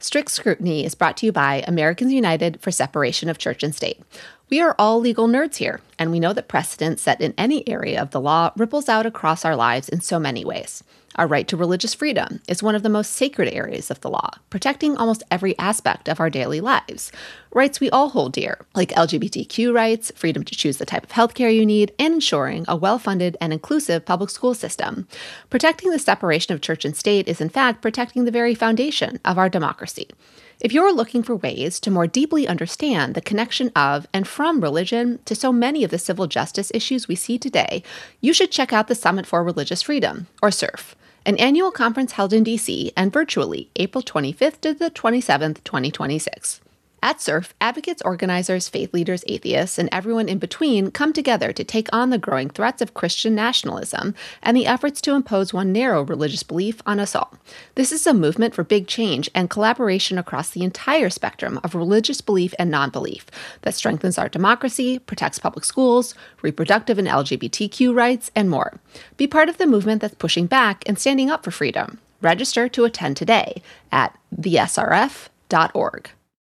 Strict Scrutiny is brought to you by Americans United for Separation of Church and State. We are all legal nerds here, and we know that precedent set in any area of the law ripples out across our lives in so many ways. Our right to religious freedom is one of the most sacred areas of the law, protecting almost every aspect of our daily lives. Rights we all hold dear, like LGBTQ rights, freedom to choose the type of healthcare you need, and ensuring a well-funded and inclusive public school system. Protecting the separation of church and state is, in fact, protecting the very foundation of our democracy. If you're looking for ways to more deeply understand the connection of and from religion to so many of the civil justice issues we see today, you should check out the Summit for Religious Freedom, or SURF, an annual conference held in D.C. and virtually April 25th to the 27th, 2026. At SURF, advocates, organizers, faith leaders, atheists, and everyone in between come together to take on the growing threats of Christian nationalism and the efforts to impose one narrow religious belief on us all. This is a movement for big change and collaboration across the entire spectrum of religious belief and non-belief that strengthens our democracy, protects public schools, reproductive and LGBTQ rights, and more. Be part of the movement that's pushing back and standing up for freedom. Register to attend today at thesrf.org.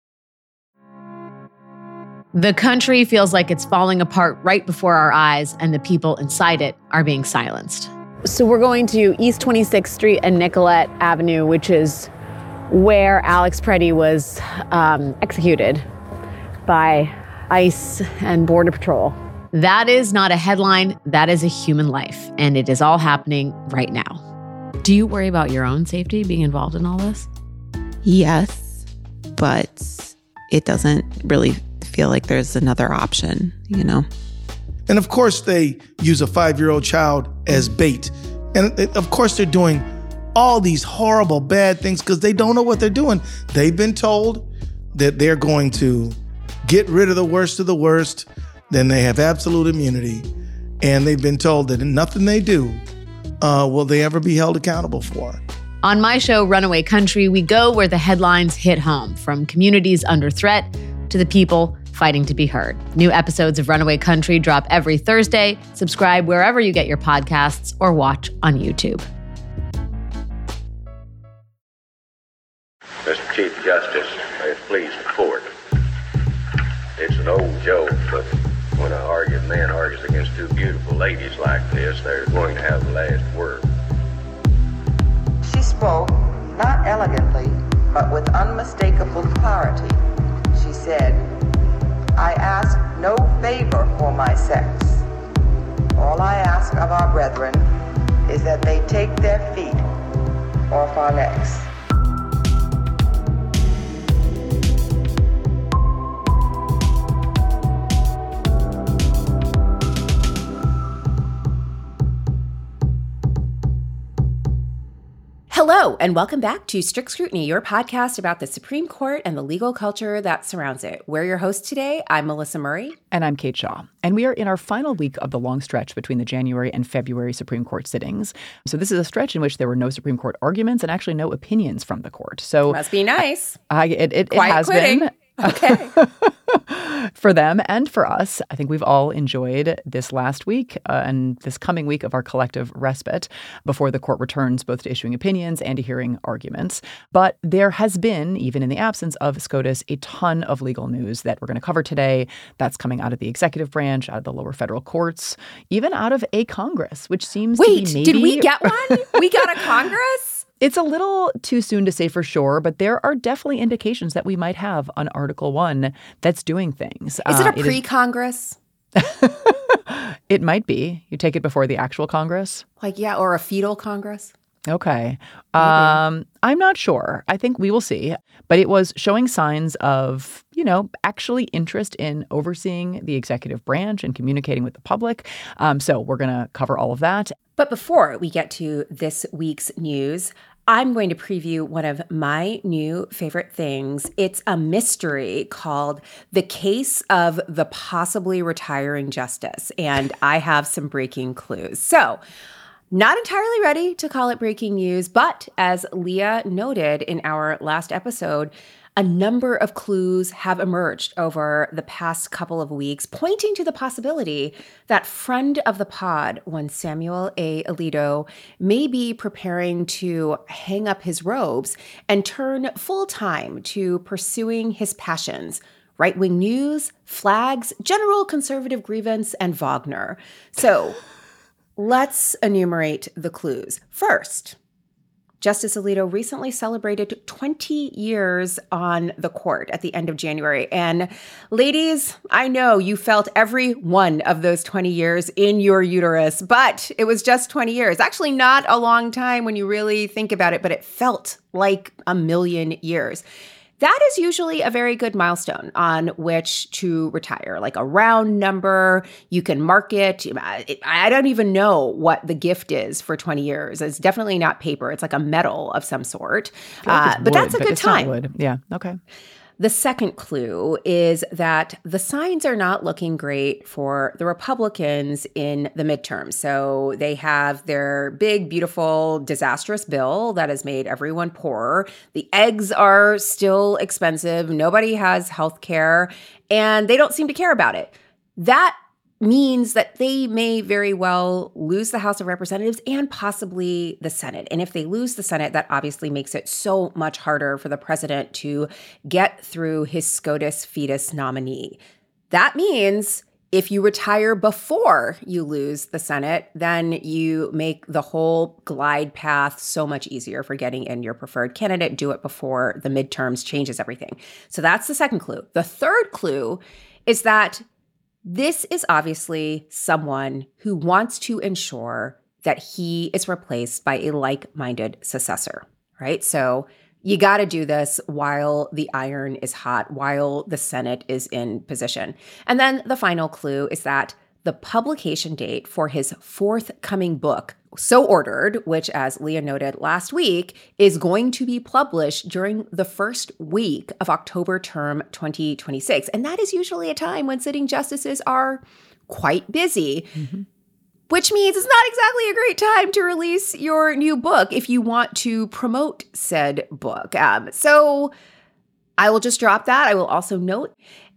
The country feels like it's falling apart right before our eyes, and the people inside it are being silenced. So we're going to East 26th Street and Nicollet Avenue, which is where Alex Preddy was executed by ICE and Border Patrol. That is not a headline. That is a human life, and it is all happening right now. Do you worry about your own safety being involved in all this? Yes, but it doesn't really feel like there's another option, you know? And of course they use a 5-year-old child as bait. And of course they're doing all these horrible, bad things because they don't know what they're doing. They've been told that they're going to get rid of the worst of the worst, then they have absolute immunity. And they've been told that nothing they do will they ever be held accountable for. On my show, Runaway Country, we go where the headlines hit home, from communities under threat to the people fighting to be heard. New episodes of Runaway Country drop every Thursday. Subscribe wherever you get your podcasts or watch on YouTube. Mr. Chief Justice, may it please the court. It's an old joke, but when an arguing man argues against two beautiful ladies like this, they're going to have the last word. She spoke, not elegantly, but with unmistakable clarity. She said, "I ask no favor for my sex. All I ask of our brethren is that they take their feet off our necks." Hello, and welcome back to Strict Scrutiny, your podcast about the Supreme Court and the legal culture that surrounds it. We're your hosts today. I'm Melissa Murray. And I'm Kate Shaw. And we are in our final week of the long stretch between the January and February Supreme Court sittings. So this is a stretch in which there were no Supreme Court arguments and actually no opinions from the court. So must be nice. It has been. Okay. For them and for us, I think we've all enjoyed this last week and this coming week of our collective respite before the court returns both to issuing opinions and to hearing arguments. But there has been, even in the absence of SCOTUS, a ton of legal news that we're going to cover today. That's coming out of the executive branch, out of the lower federal courts, even out of a Congress, which seems to be maybe... Wait, did we get one? We got a Congress? It's a little too soon to say for sure, but there are definitely indications that we might have an Article 1 that's doing things. Is it a pre-Congress? It might be. You take it before the actual Congress? Or a fetal Congress? Okay. I'm not sure. I think we will see. But it was showing signs of, actually interest in overseeing the executive branch and communicating with the public. So we're going to cover all of that. But before we get to this week's news, I'm going to preview one of my new favorite things. It's a mystery called The Case of the Possibly Retiring Justice. And I have some breaking clues. So, not entirely ready to call it breaking news, but as Leah noted in our last episode, A number of clues have emerged over the past couple of weeks, pointing to the possibility that friend of the pod, one Samuel A. Alito, may be preparing to hang up his robes and turn full-time to pursuing his passions: right-wing news, flags, general conservative grievance, and Wagner. So let's enumerate the clues. First, Justice Alito recently celebrated 20 years on the court at the end of January. And ladies, I know you felt every one of those 20 years in your uterus, but it was just 20 years. Actually, not a long time when you really think about it, but it felt like a million years. That is usually a very good milestone on which to retire, like a round number. You can mark it. I don't even know what the gift is for 20 years. It's definitely not paper. It's like a medal of some sort. But that's a good time. Wood. Yeah, okay. The second clue is that the signs are not looking great for the Republicans in the midterms. So they have their big, beautiful, disastrous bill that has made everyone poorer. The eggs are still expensive. Nobody has health care, and they don't seem to care about it. That means that they may very well lose the House of Representatives and possibly the Senate. And if they lose the Senate, that obviously makes it so much harder for the president to get through his SCOTUS fetus nominee. That means if you retire before you lose the Senate, then you make the whole glide path so much easier for getting in your preferred candidate. Do it before the midterms, changes everything. So that's the second clue. The third clue is that this is obviously someone who wants to ensure that he is replaced by a like-minded successor, right? So you got to do this while the iron is hot, while the Senate is in position. And then the final clue is that the publication date for his forthcoming book, So Ordered, which, as Leah noted last week, is going to be published during the first week of October term 2026. And that is usually a time when sitting justices are quite busy, which means it's not exactly a great time to release your new book if you want to promote said book. So I will just drop that. I will also note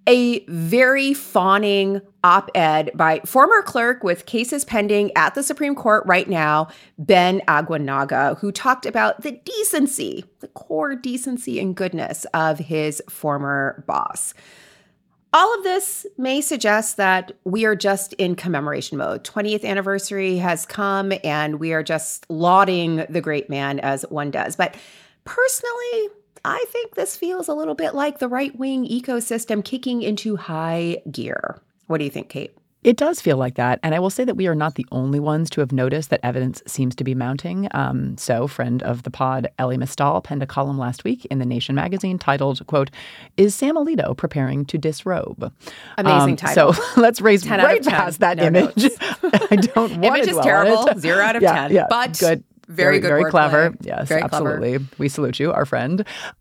a very fawning op-ed by former clerk with cases pending at the Supreme Court right now, Ben Aguinaga, who talked about the decency, the core decency and goodness of his former boss. All of this may suggest that we are just in commemoration mode. 20th anniversary has come, and we are just lauding the great man as one does. But personally, I think this feels a little bit like the right-wing ecosystem kicking into high gear. What do you think, Kate? It does feel like that. And I will say that we are not the only ones to have noticed that evidence seems to be mounting. So friend of the pod, Elie Mystal, penned a column last week in The Nation magazine titled, quote, "Is Sam Alito preparing to disrobe?" Amazing title. So let's race right past that image. I don't want image to is terrible. 0 out of 10. Yeah, but good. Very good very clever. Play. Yes, very absolutely. Clever. We salute you, our friend.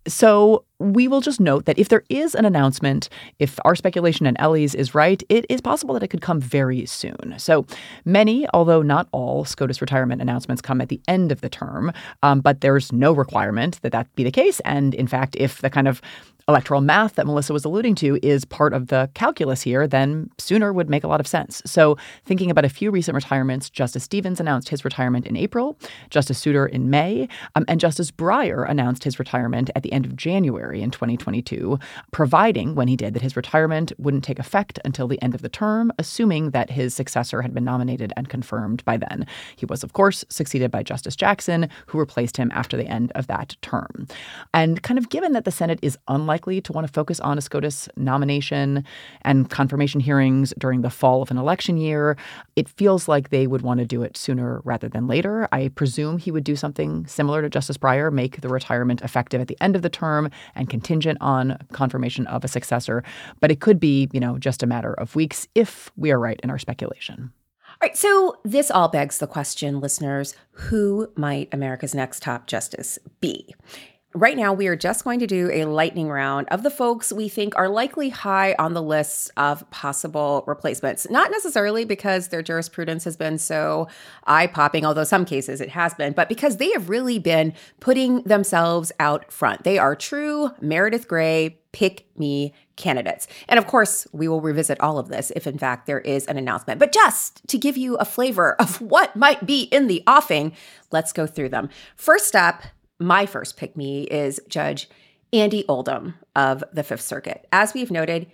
So we will just note that if there is an announcement, if our speculation and Ellie's is right, it is possible that it could come very soon. So many, although not all, SCOTUS retirement announcements come at the end of the term, but there's no requirement that that be the case. And in fact, if the kind of electoral math that Melissa was alluding to is part of the calculus here, then sooner would make a lot of sense. So thinking about a few recent retirements, Justice Stevens announced his retirement in April, Justice Souter in May, and Justice Breyer announced his retirement at the end of January in 2022, providing when he did that his retirement wouldn't take effect until the end of the term, assuming that his successor had been nominated and confirmed by then. He was, of course, succeeded by Justice Jackson, who replaced him after the end of that term. And kind of given that the Senate is unlikely to want to focus on a SCOTUS nomination and confirmation hearings during the fall of an election year, it feels like they would want to do it sooner rather than later. I presume he would do something similar to Justice Breyer, make the retirement effective at the end of the term and contingent on confirmation of a successor. But it could be, just a matter of weeks if we are right in our speculation. All right, so this all begs the question, listeners, who might America's next top justice be? right now we are just going to do a lightning round of the folks we think are likely high on the list of possible replacements. Not necessarily because their jurisprudence has been so eye-popping, although some cases it has been, but because they have really been putting themselves out front. They are true Meredith Grey pick-me candidates. And of course, we will revisit all of this if in fact there is an announcement. But just to give you a flavor of what might be in the offing, let's go through them. First up, my first pick-me is Judge Andy Oldham of the Fifth Circuit. As we've noted,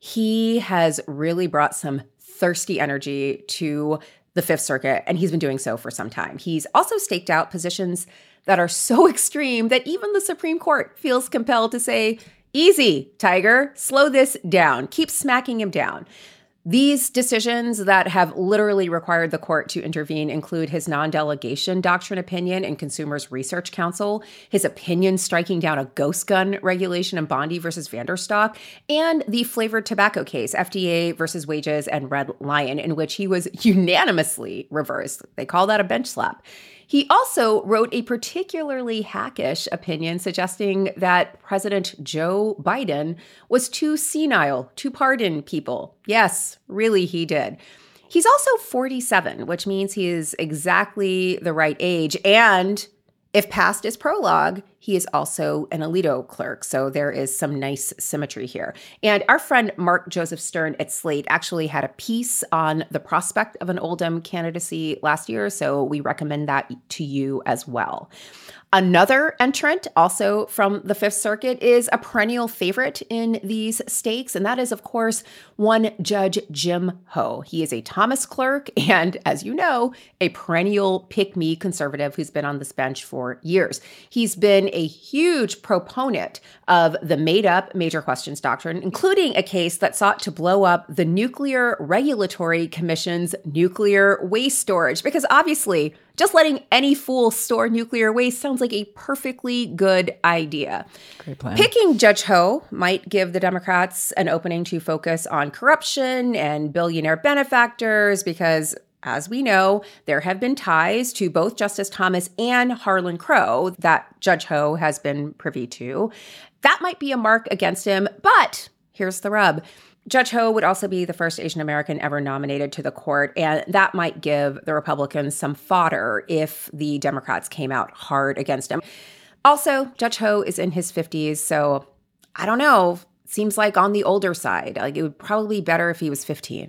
he has really brought some thirsty energy to the Fifth Circuit, and he's been doing so for some time. He's also staked out positions that are so extreme that even the Supreme Court feels compelled to say, easy, Tiger, slow this down, keep smacking him down. These decisions that have literally required the court to intervene include his non-delegation doctrine opinion in Consumers Research Council, his opinion striking down a ghost gun regulation in Bondi versus Vanderstock, and the flavored tobacco case, FDA versus Wages and Red Lion, in which he was unanimously reversed. They call that a bench slap. He also wrote a particularly hackish opinion suggesting that President Joe Biden was too senile to pardon people. Yes, really, he did. He's also 47, which means he is exactly the right age. And if past is prologue, he is also an Alito clerk. So there is some nice symmetry here. And our friend Mark Joseph Stern at Slate actually had a piece on the prospect of an Oldham candidacy last year. So we recommend that to you as well. Another entrant, also from the Fifth Circuit, is a perennial favorite in these stakes, and that is, of course, one Judge Jim Ho. He is a Thomas clerk and, as you know, a perennial pick-me conservative who's been on this bench for years. He's been a huge proponent of the made-up major questions doctrine, including a case that sought to blow up the Nuclear Regulatory Commission's nuclear waste storage, because obviously just letting any fool store nuclear waste sounds like a perfectly good idea. Great plan. Picking Judge Ho might give the Democrats an opening to focus on corruption and billionaire benefactors because, as we know, there have been ties to both Justice Thomas and Harlan Crow that Judge Ho has been privy to. That might be a mark against him, but here's the rub. Judge Ho would also be the first Asian American ever nominated to the court, and that might give the Republicans some fodder if the Democrats came out hard against him. Also, Judge Ho is in his 50s, so I don't know. Seems like on the older side. Like it would probably be better if he was 15.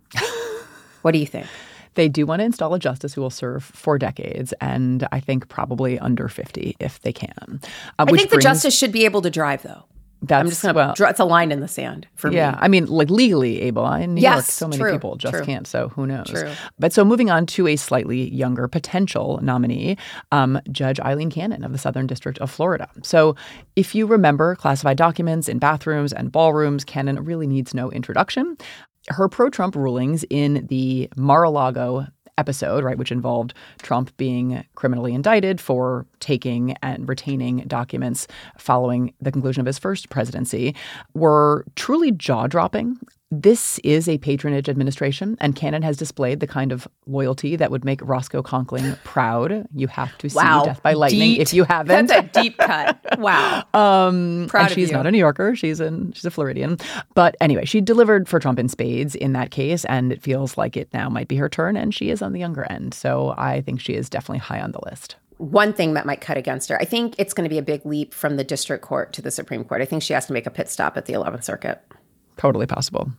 What do you think? They do want to install a justice who will serve 4 decades, and I think probably under 50 if they can. I think the justice should be able to drive, though. I'm just going to draw it's a line in the sand for me. Yeah, I mean, like legally able. In New York, so many people just can't, so who knows? True. But so moving on to a slightly younger potential nominee, Judge Eileen Cannon of the Southern District of Florida. So if you remember classified documents in bathrooms and ballrooms, Cannon really needs no introduction. Her pro-Trump rulings in the Mar-a-Lago episode, right, which involved Trump being criminally indicted for taking and retaining documents following the conclusion of his first presidency, were truly jaw-dropping. This is a patronage administration, and Cannon has displayed the kind of loyalty that would make Roscoe Conkling proud. You have to see Death by Lightning if you haven't. That's a deep cut. Wow. Proud of she's not a New Yorker. She's a Floridian. But anyway, she delivered for Trump in spades in that case, and it feels like it now might be her turn, and she is on the younger end. So I think she is definitely high on the list. One thing that might cut against her, I think it's going to be a big leap from the district court to the Supreme Court. I think she has to make a pit stop at the 11th Circuit. Totally possible.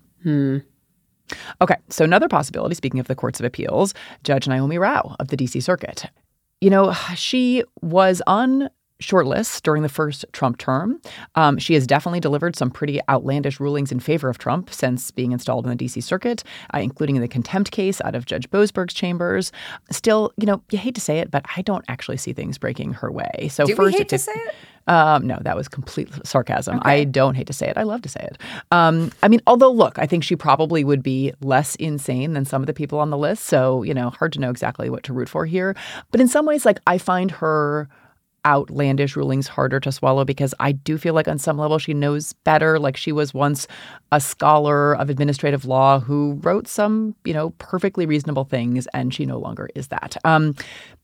Okay, so another possibility, speaking of the courts of appeals, Judge Naomi Rao of the D.C. Circuit. You know, she was on shortlists during the first Trump term. She has definitely delivered some pretty outlandish rulings in favor of Trump since being installed in the D.C. Circuit, including in the contempt case out of Judge Boasberg's chambers. Still, you know, you hate to say it, but I don't actually see things breaking her way. So Do we hate to say it? No, that was complete sarcasm. Okay. I don't hate to say it. I love to say it. I mean, although, look, I think she probably would be less insane than some of the people on the list. So, you know, hard to know exactly what to root for here. But in some ways, like, I find her outlandish rulings harder to swallow because I do feel like on some level she knows better. Like she was once a scholar of administrative law who wrote some, you know, perfectly reasonable things, and she no longer is that. But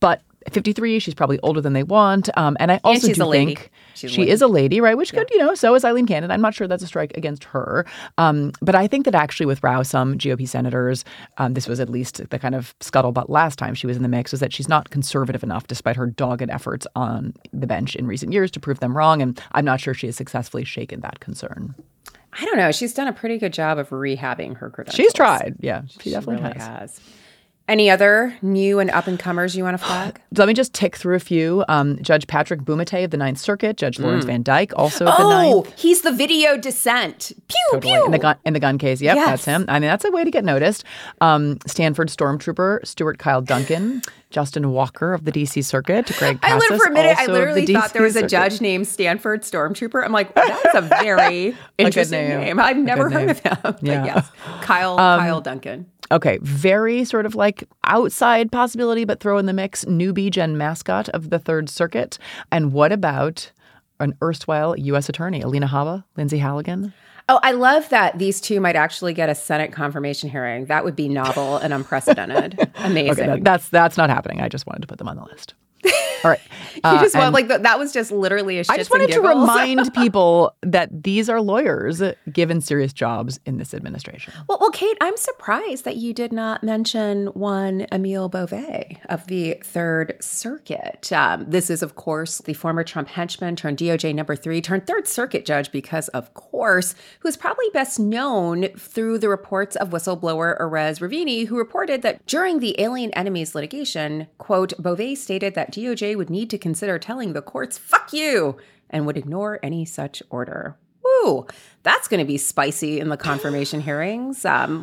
53. She's probably older than they want. And I also she's a lady. think she is a lady, right? Which could, so is Eileen Cannon. I'm not sure that's a strike against her. But I think that actually with Rao, some GOP senators, this was at least the kind of scuttlebutt last time she was in the mix, was that she's not conservative enough despite her dogged efforts on the bench in recent years to prove them wrong. And I'm not sure she has successfully shaken that concern. I don't know. She's done a pretty good job of rehabbing her credentials. She's tried. Yeah, she definitely really has. Any other new and up-and-comers you want to flag? Let me just tick through a few. Judge Patrick Bumate of the Ninth Circuit, Judge Lawrence Van Dyke, also of the Ninth. Oh, he's the video dissent. Pew, totally. pew. In the gun case. Yep, yes. That's him. I mean, that's a way to get noticed. Stanford Stormtrooper Stuart Kyle Duncan, Justin Walker of the D.C. Circuit, Greg Cassis, for a minute, I also literally of the thought there was a DC judge Circuit. named Stanford Stormtrooper. I'm like, that's a very interesting name. I've never heard of him. But yes, Kyle Duncan. Okay, very sort of like outside possibility, but throw in the mix, newbie Gen mascot of the Third Circuit. And what about an erstwhile U.S. attorney, Alina Habba, Lindsay Halligan? Oh, I love that these two might actually get a Senate confirmation hearing. That would be novel and unprecedented. Amazing. Okay, that's not happening. I just wanted to put them on the list. All right. You just want that was just literally a shits I just wanted and to giggles. remind people that these are lawyers given serious jobs in this administration. Well, Kate, I'm surprised that you did not mention one Emile Beauvais of the Third Circuit. This is, of course, the former Trump henchman turned DOJ number 3 turned Third Circuit judge because, of course, who is probably best known through the reports of whistleblower Erez Ravini, who reported that during the Alien Enemies litigation, quote, Beauvais stated that DOJ would need to consider telling the courts, fuck you, and would ignore any such order. Woo, that's going to be spicy in the confirmation hearings.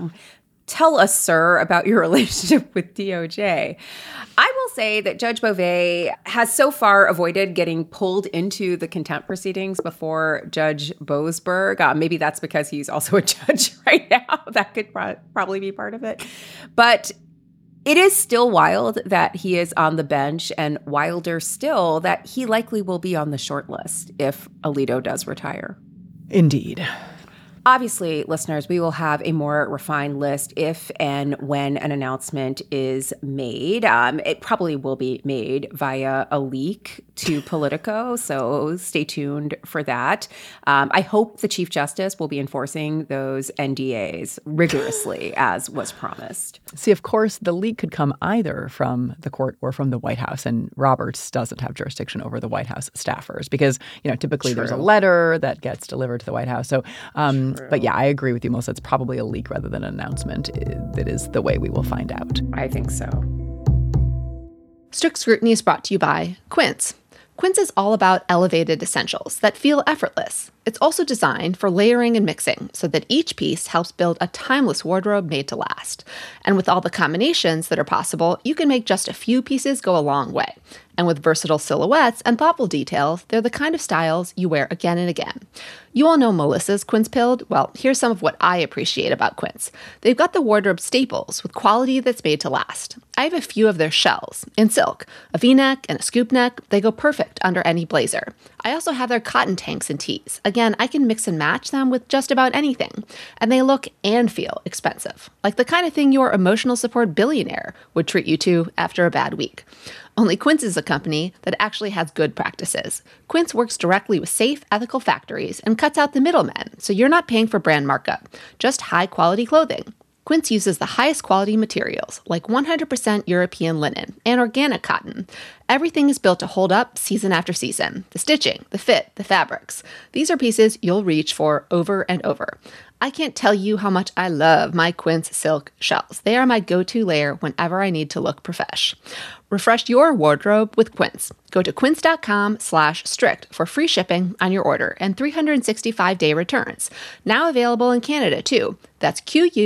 Tell us, sir, about your relationship with DOJ. I will say that Judge Beauvais has so far avoided getting pulled into the contempt proceedings before Judge Boasberg. Maybe that's because he's also a judge right now. That could probably be part of it. But it is still wild that he is on the bench, and wilder still that he likely will be on the short list if Alito does retire. Indeed. Obviously, listeners, we will have a more refined list if and when an announcement is made. It probably will be made via a leak to Politico, so stay tuned for that. I hope the Chief Justice will be enforcing those NDAs rigorously, as was promised. See, of course, the leak could come either from the court or from the White House, and Roberts doesn't have jurisdiction over the White House staffers because, typically there's a letter that gets delivered to the White House. So, but yeah, I agree with you, Melissa. It's probably a leak rather than an announcement. That is the way we will find out. I think so. Strict Scrutiny is brought to you by Quince. Quince is all about elevated essentials that feel effortless. It's also designed for layering and mixing so that each piece helps build a timeless wardrobe made to last. And with all the combinations that are possible, you can make just a few pieces go a long way. And with versatile silhouettes and thoughtful details, they're the kind of styles you wear again and again. You all know Melissa's Quince-pilled? Well, here's some of what I appreciate about Quince. They've got the wardrobe staples with quality that's made to last. I have a few of their shells in silk, a V-neck and a scoop neck. They go perfect under any blazer. I also have their cotton tanks and tees. Again, I can mix and match them with just about anything. And they look and feel expensive, like the kind of thing your emotional support billionaire would treat you to after a bad week. Only Quince is a company that actually has good practices. Quince works directly with safe, ethical factories and cuts out the middlemen, so you're not paying for brand markup, just high-quality clothing. Quince uses the highest quality materials, like 100% European linen and organic cotton. Everything is built to hold up season after season. The stitching, the fit, the fabrics. These are pieces you'll reach for over and over. I can't tell you how much I love my Quince silk shells. They are my go-to layer whenever I need to look profesh. Refresh your wardrobe with Quince. Go to quince.com/strict for free shipping on your order and 365-day returns. Now available in Canada too. That's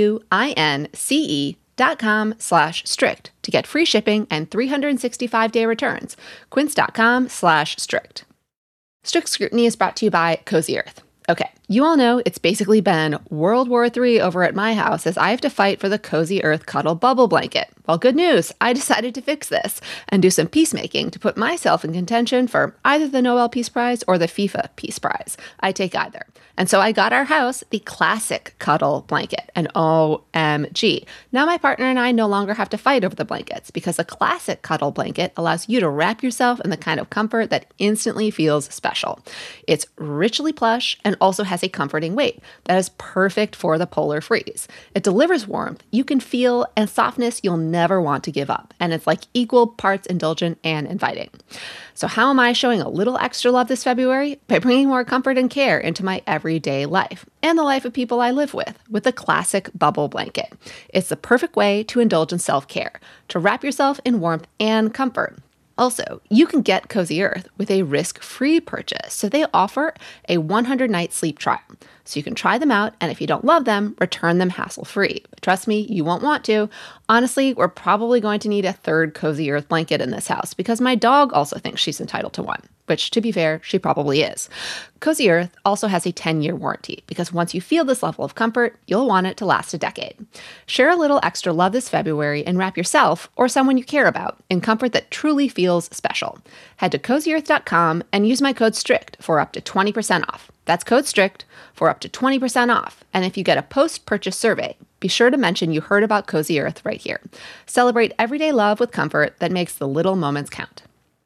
QUINCE.com/strict to get free shipping and 365-day returns. Quince.com/strict. Strict Scrutiny is brought to you by Cozy Earth. Okay, You all know it's basically been World War III over at my house as I have to fight for the Cozy Earth Cuddle Bubble Blanket. Well, good news. I decided to fix this and do some peacemaking to put myself in contention for either the Nobel Peace Prize or the FIFA Peace Prize. I take either. And so I got our house the classic cuddle blanket, and OMG. Now my partner and I no longer have to fight over the blankets because a classic cuddle blanket allows you to wrap yourself in the kind of comfort that instantly feels special. It's richly plush and also has a comforting weight that is perfect for the polar freeze. It delivers warmth you can feel and softness you'll never want to give up, and it's like equal parts indulgent and inviting. So how am I showing a little extra love this February? By bringing more comfort and care into my everyday life and the life of people I live with the classic bubble blanket. It's the perfect way to indulge in self-care, to wrap yourself in warmth and comfort. Also, you can get Cozy Earth with a risk-free purchase. So they offer a 100-night sleep trial. So you can try them out, and if you don't love them, return them hassle-free. But trust me, you won't want to. Honestly, we're probably going to need a third Cozy Earth blanket in this house because my dog also thinks she's entitled to one, which, to be fair, she probably is. Cozy Earth also has a 10-year warranty because once you feel this level of comfort, you'll want it to last a decade. Share a little extra love this February and wrap yourself or someone you care about in comfort that truly feels special. Head to CozyEarth.com and use my code STRICT for up to 20% off. That's code STRICT for up to 20% off. And if you get a post-purchase survey, be sure to mention you heard about Cozy Earth right here. Celebrate everyday love with comfort that makes the little moments count.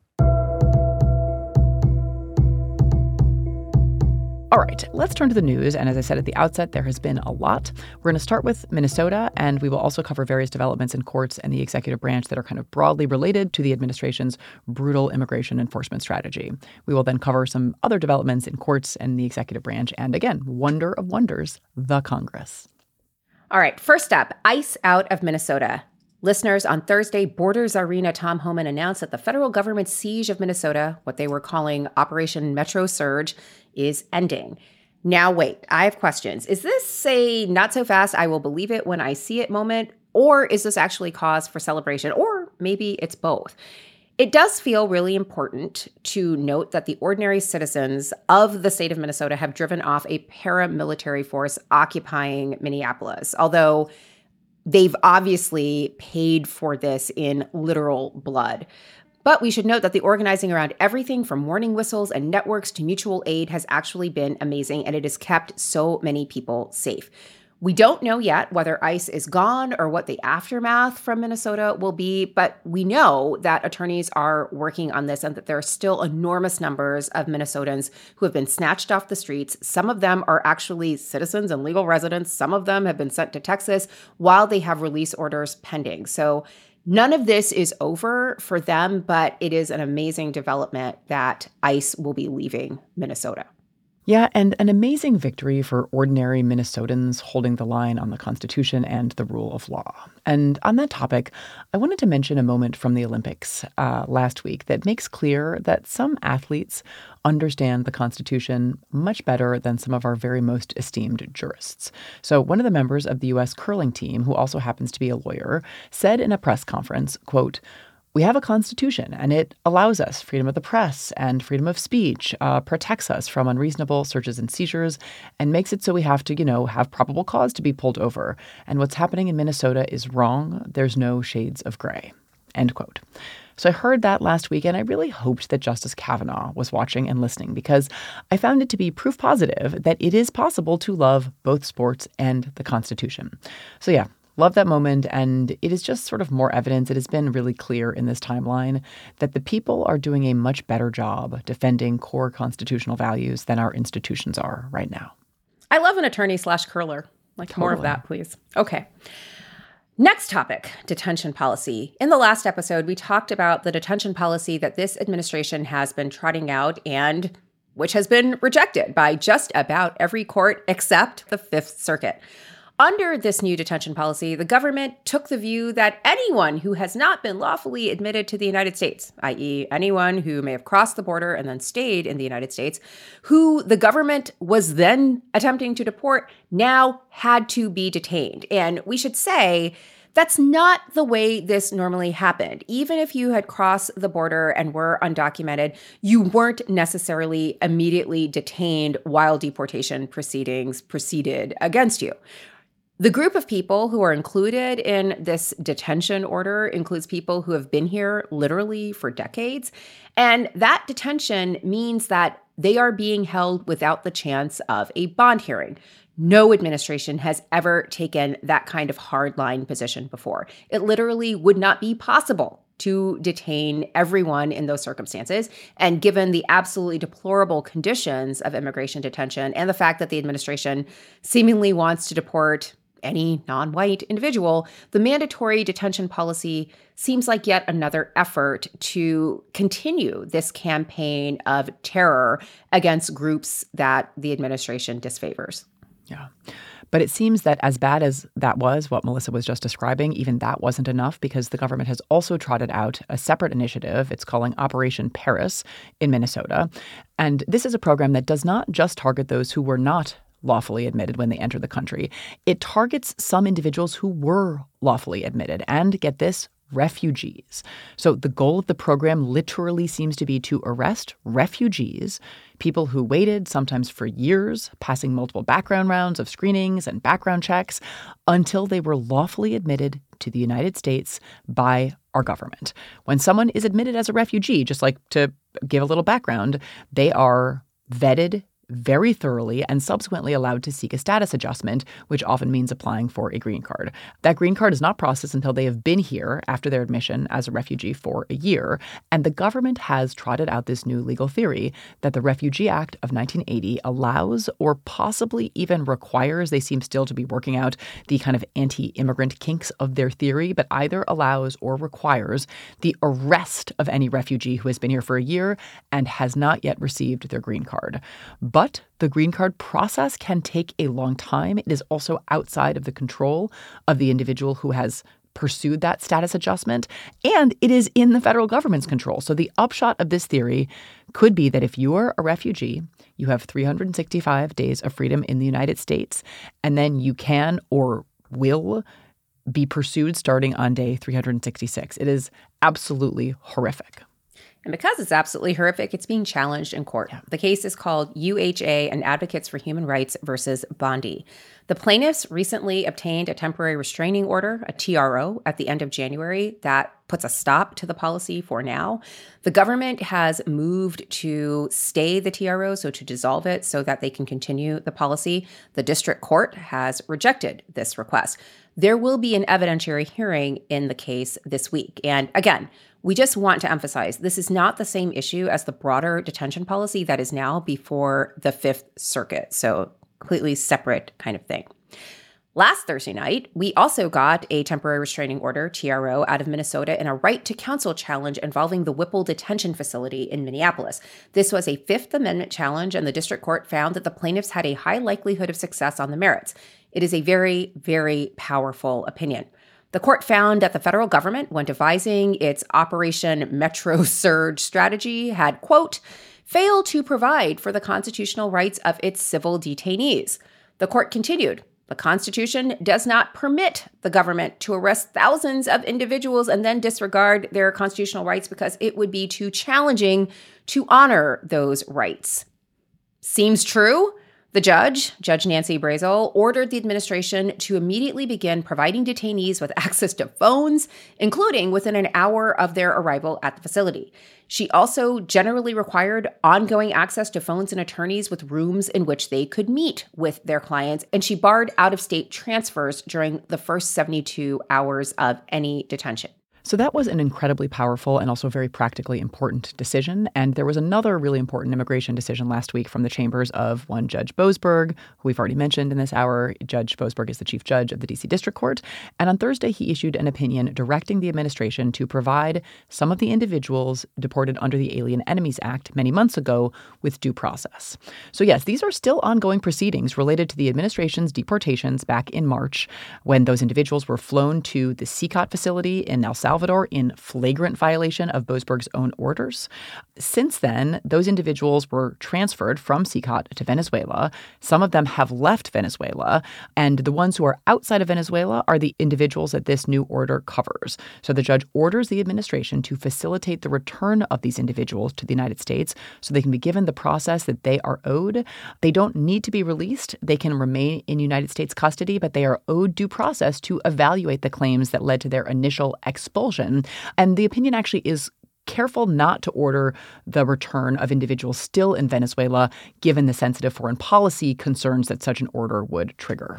All right, let's turn to the news. And as I said at the outset, there has been a lot. We're going to start with Minnesota, and we will also cover various developments in courts and the executive branch that are kind of broadly related to the administration's brutal immigration enforcement strategy. We will then cover some other developments in courts and the executive branch. And again, wonder of wonders, the Congress. All right, first up, ICE out of Minnesota. Listeners, on Thursday, Border Czarina Tom Homan announced that the federal government's siege of Minnesota, what they were calling Operation Metro Surge, is ending. Now, wait, I have questions. Is this a not so fast, I will believe it when I see it moment, or is this actually cause for celebration, or maybe it's both? It does feel really important to note that the ordinary citizens of the state of Minnesota have driven off a paramilitary force occupying Minneapolis, although they've obviously paid for this in literal blood. But we should note that the organizing around everything from warning whistles and networks to mutual aid has actually been amazing, and it has kept so many people safe. We don't know yet whether ICE is gone or what the aftermath from Minnesota will be, but we know that attorneys are working on this and that there are still enormous numbers of Minnesotans who have been snatched off the streets. Some of them are actually citizens and legal residents. Some of them have been sent to Texas while they have release orders pending. So none of this is over for them, but it is an amazing development that ICE will be leaving Minnesota. Yeah, and an amazing victory for ordinary Minnesotans holding the line on the Constitution and the rule of law. And on that topic, I wanted to mention a moment from the Olympics last week that makes clear that some athletes understand the Constitution much better than some of our very most esteemed jurists. So one of the members of the U.S. curling team, who also happens to be a lawyer, said in a press conference, quote, "We have a constitution, and it allows us freedom of the press and freedom of speech, protects us from unreasonable searches and seizures, and makes it so we have to, have probable cause to be pulled over. And what's happening in Minnesota is wrong. There's no shades of gray." End quote. So I heard that last week, and I really hoped that Justice Kavanaugh was watching and listening because I found it to be proof positive that it is possible to love both sports and the Constitution. So yeah. Love that moment, and it is just sort of more evidence. It has been really clear in this timeline that the people are doing a much better job defending core constitutional values than our institutions are right now. I love an attorney/curler. More of that, please. Okay. Next topic, detention policy. In the last episode, we talked about the detention policy that this administration has been trotting out and which has been rejected by just about every court except the Fifth Circuit. Under this new detention policy, the government took the view that anyone who has not been lawfully admitted to the United States, i.e. anyone who may have crossed the border and then stayed in the United States, who the government was then attempting to deport, now had to be detained. And we should say That's not the way this normally happened. Even if you had crossed the border and were undocumented, you weren't necessarily immediately detained while deportation proceedings proceeded against you. The group of people who are included in this detention order includes people who have been here literally for decades. And that detention means that they are being held without the chance of a bond hearing. No administration has ever taken that kind of hardline position before. It literally would not be possible to detain everyone in those circumstances. And given the absolutely deplorable conditions of immigration detention and the fact that the administration seemingly wants to deport any non-white individual, the mandatory detention policy seems like yet another effort to continue this campaign of terror against groups that the administration disfavors. Yeah. But it seems that as bad as that was, what Melissa was just describing, even that wasn't enough because the government has also trotted out a separate initiative it's calling Operation Paris in Minnesota. And this is a program that does not just target those who were not lawfully admitted when they entered the country. It targets some individuals who were lawfully admitted and, get this, refugees. So the goal of the program literally seems to be to arrest refugees, people who waited sometimes for years, passing multiple background rounds of screenings and background checks until they were lawfully admitted to the United States by our government. When someone is admitted as a refugee, just like to give a little background, they are vetted very thoroughly and subsequently allowed to seek a status adjustment, which often means applying for a green card. That green card is not processed until they have been here after their admission as a refugee for a year. And the government has trotted out this new legal theory that the Refugee Act of 1980 allows or possibly even requires, they seem still to be working out the kind of anti-immigrant kinks of their theory, but either allows or requires the arrest of any refugee who has been here for a year and has not yet received their green card. But the green card process can take a long time. It is also outside of the control of the individual who has pursued that status adjustment, and it is in the federal government's control. So the upshot of this theory could be that if you are a refugee, you have 365 days of freedom in the United States, and then you can or will be pursued starting on day 366. It is absolutely horrific. And because it's absolutely horrific, it's being challenged in court. Yeah. The case is called UHA and Advocates for Human Rights versus Bondi. The plaintiffs recently obtained a temporary restraining order, a TRO, at the end of January that puts a stop to the policy for now. The government has moved to stay the TRO, so to dissolve it so that they can continue the policy. The district court has rejected this request. There will be an evidentiary hearing in the case this week. And again, we just want to emphasize this is not the same issue as the broader detention policy that is now before the Fifth Circuit. So completely separate kind of thing. Last Thursday night, we also got a temporary restraining order, TRO, out of Minnesota in a right to counsel challenge involving the Whipple Detention Facility in Minneapolis. This was a Fifth Amendment challenge, and the district court found that the plaintiffs had a high likelihood of success on the merits. It is a very, very powerful opinion. The court found that the federal government, when devising its Operation Metro Surge strategy, had, quote, failed to provide for the constitutional rights of its civil detainees. The court continued, the Constitution does not permit the government to arrest thousands of individuals and then disregard their constitutional rights because it would be too challenging to honor those rights. Seems true? The judge, Judge Nancy Brazel, ordered the administration to immediately begin providing detainees with access to phones, including within an hour of their arrival at the facility. She also generally required ongoing access to phones and attorneys with rooms in which they could meet with their clients, and she barred out-of-state transfers during the first 72 hours of any detention. So that was an incredibly powerful and also very practically important decision. And there was another really important immigration decision last week from the chambers of one Judge Boasberg, who we've already mentioned in this hour. Judge Boasberg is the chief judge of the D.C. District Court. And on Thursday, he issued an opinion directing the administration to provide some of the individuals deported under the Alien Enemies Act many months ago with due process. So yes, these are still ongoing proceedings related to the administration's deportations back in March when those individuals were flown to the CCOT facility in El Salvador Salvador in flagrant violation of Boasberg's own orders. Since then, those individuals were transferred from CICOT to Venezuela. Some of them have left Venezuela, and the ones who are outside of Venezuela are the individuals that this new order covers. So the judge orders the administration to facilitate the return of these individuals to the United States so they can be given the process that they are owed. They don't need to be released. They can remain in United States custody, but they are owed due process to evaluate the claims that led to their initial expulsion. And the opinion actually is careful not to order the return of individuals still in Venezuela, given the sensitive foreign policy concerns that such an order would trigger.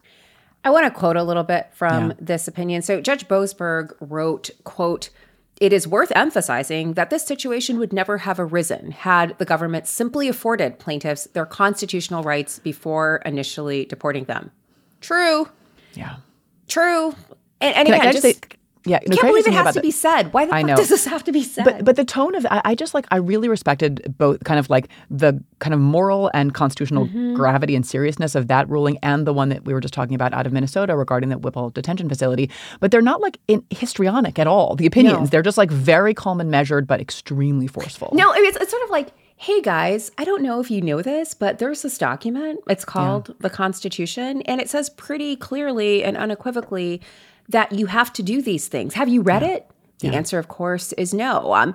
I want to quote a little bit from this opinion. So Judge Boasberg wrote, quote, "It is worth emphasizing that this situation would never have arisen had the government simply afforded plaintiffs their constitutional rights before initially deporting them." True. Yeah. True. And again, I can't believe it has to be said. Why the fuck does this have to be said? But the tone of I really respected both kind of like the kind of moral and constitutional gravity and seriousness of that ruling and the one that we were just talking about out of Minnesota regarding the Whipple detention facility. But they're not like histrionic at all. The opinions, they're just like very calm and measured, but extremely forceful. No, it's sort of like, hey guys, I don't know if you know this, but there's this document. It's called the Constitution, and it says pretty clearly and unequivocally that you have to do these things. Have you read it? The answer, of course, is no. And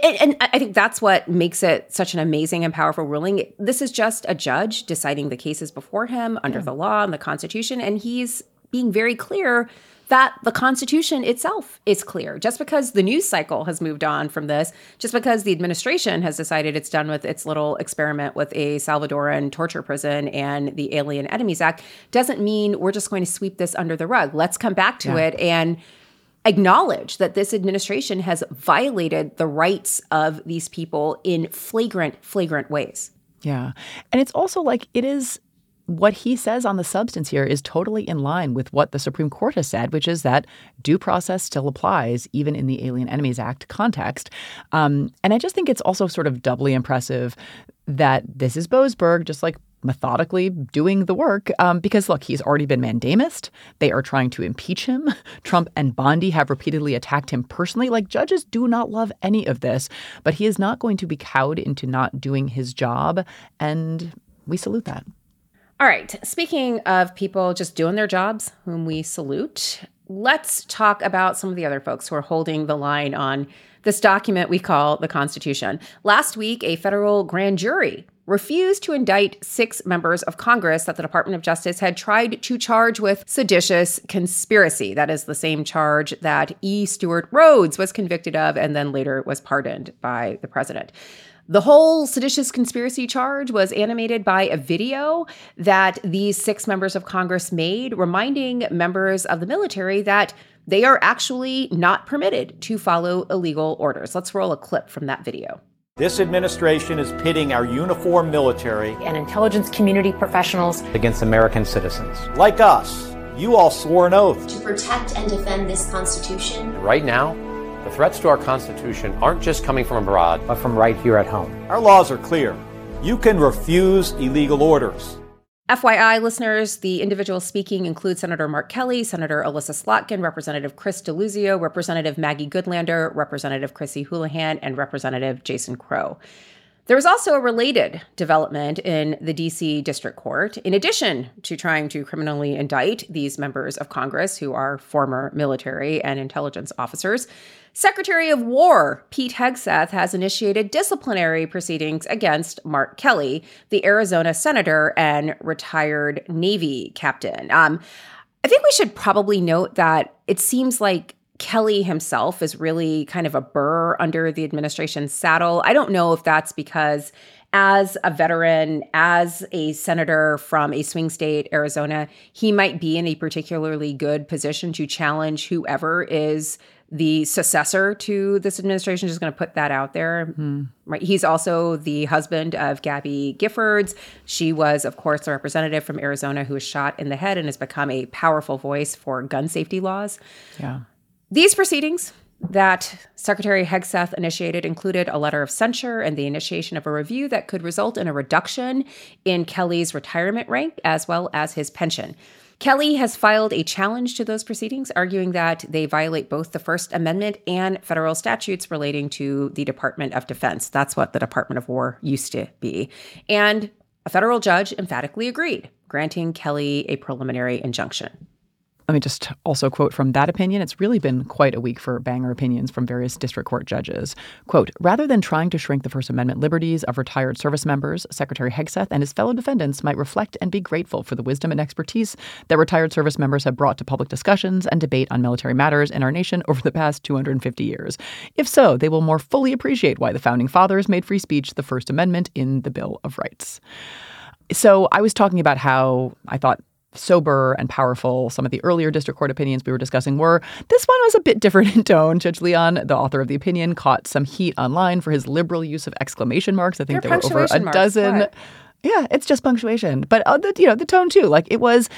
I think that's what makes it such an amazing and powerful ruling. This is just a judge deciding the cases before him under the law and the Constitution, and he's being very clear that the Constitution itself is clear. Just because the news cycle has moved on from this, just because the administration has decided it's done with its little experiment with a Salvadoran torture prison and the Alien Enemies Act, doesn't mean we're just going to sweep this under the rug. Let's come back to it and acknowledge that this administration has violated the rights of these people in flagrant ways. Yeah. And it's also like it is what he says on the substance here is totally in line with what the Supreme Court has said, which is that due process still applies even in the Alien Enemies Act context. And I just think it's also sort of doubly impressive that this is Boasberg just like methodically doing the work because, look, he's already been mandamused. They are trying to impeach him. Trump and Bondi have repeatedly attacked him personally. Like, judges do not love any of this, but he is not going to be cowed into not doing his job. And we salute that. All right. Speaking of people just doing their jobs, whom we salute, let's talk about some of the other folks who are holding the line on this document we call the Constitution. Last week, a federal grand jury refused to indict 6 members of Congress that the Department of Justice had tried to charge with seditious conspiracy. That is the same charge that E. Stewart Rhodes was convicted of and then later was pardoned by the president. The whole seditious conspiracy charge was animated by a video that these 6 members of Congress made, reminding members of the military that they are actually not permitted to follow illegal orders. Let's roll a clip from that video. This administration is pitting our uniformed military and intelligence community professionals against American citizens. Like us, you all swore an oath to protect and defend this Constitution. Right now, the threats to our Constitution aren't just coming from abroad, but from right here at home. Our laws are clear. You can refuse illegal orders. FYI, listeners, the individuals speaking include Senator Mark Kelly, Senator Alyssa Slotkin, Representative Chris DeLuzio, Representative Maggie Goodlander, Representative Chrissy Houlihan, and Representative Jason Crow. There was also a related development in the D.C. District Court. In addition to trying to criminally indict these members of Congress who are former military and intelligence officers, Secretary of War Pete Hegseth has initiated disciplinary proceedings against Mark Kelly, the Arizona senator and retired Navy captain. I think we should probably note that it seems like Kelly himself is really kind of a burr under the administration's saddle. I don't know if that's because as a veteran, as a senator from a swing state, Arizona, he might be in a particularly good position to challenge whoever is the successor to this administration. Just going to put that out there. Right. He's also the husband of Gabby Giffords. She was, of course, a representative from Arizona who was shot in the head and has become a powerful voice for gun safety laws. Yeah. These proceedings that Secretary Hegseth initiated included a letter of censure and the initiation of a review that could result in a reduction in Kelly's retirement rank as well as his pension. Kelly has filed a challenge to those proceedings, arguing that they violate both the First Amendment and federal statutes relating to the Department of Defense. That's what the Department of War used to be. And a federal judge emphatically agreed, granting Kelly a preliminary injunction. Let me just also quote from that opinion. It's really been quite a week for banger opinions from various district court judges. Quote, rather than trying to shrink the First Amendment liberties of retired service members, Secretary Hegseth and his fellow defendants might reflect and be grateful for the wisdom and expertise that retired service members have brought to public discussions and debate on military matters in our nation over the past 250 years. If so, they will more fully appreciate why the Founding Fathers made free speech the First Amendment in the Bill of Rights. So I was talking about how I thought sober and powerful some of the earlier district court opinions we were discussing were. This one was a bit different in tone. Judge Leon, the author of the opinion, caught some heat online for his liberal use of exclamation marks. I think there were over a dozen. What? Yeah, it's just punctuation. But the tone too. Like it was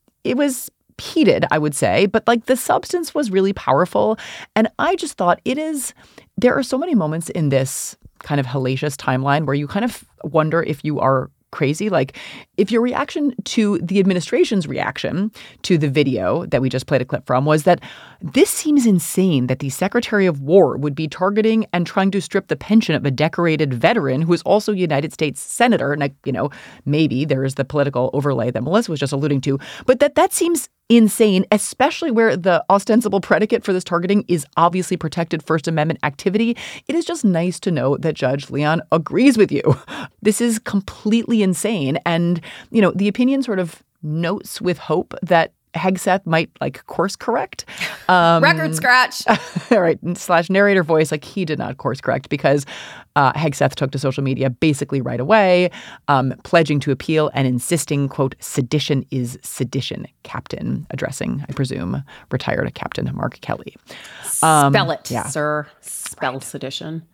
heated, I would say, but like the substance was really powerful. And I just thought there are so many moments in this kind of hellacious timeline where you kind of wonder if you are crazy. Like if your reaction to the administration's reaction to the video that we just played a clip from was that this seems insane that the Secretary of War would be targeting and trying to strip the pension of a decorated veteran who is also a United States senator. And, maybe there is the political overlay that Melissa was just alluding to, but that seems insane, especially where the ostensible predicate for this targeting is obviously protected First Amendment activity. It is just nice to know that Judge Leon agrees with you. This is completely insane. And, the opinion sort of notes with hope that Hegseth might course correct. Record scratch. All right. / narrator voice. He did not course correct because Hegseth took to social media basically right away, pledging to appeal and insisting, quote, sedition is sedition, Captain, addressing, I presume, retired Captain Mark Kelly. Spell it, sir. Spell sedition.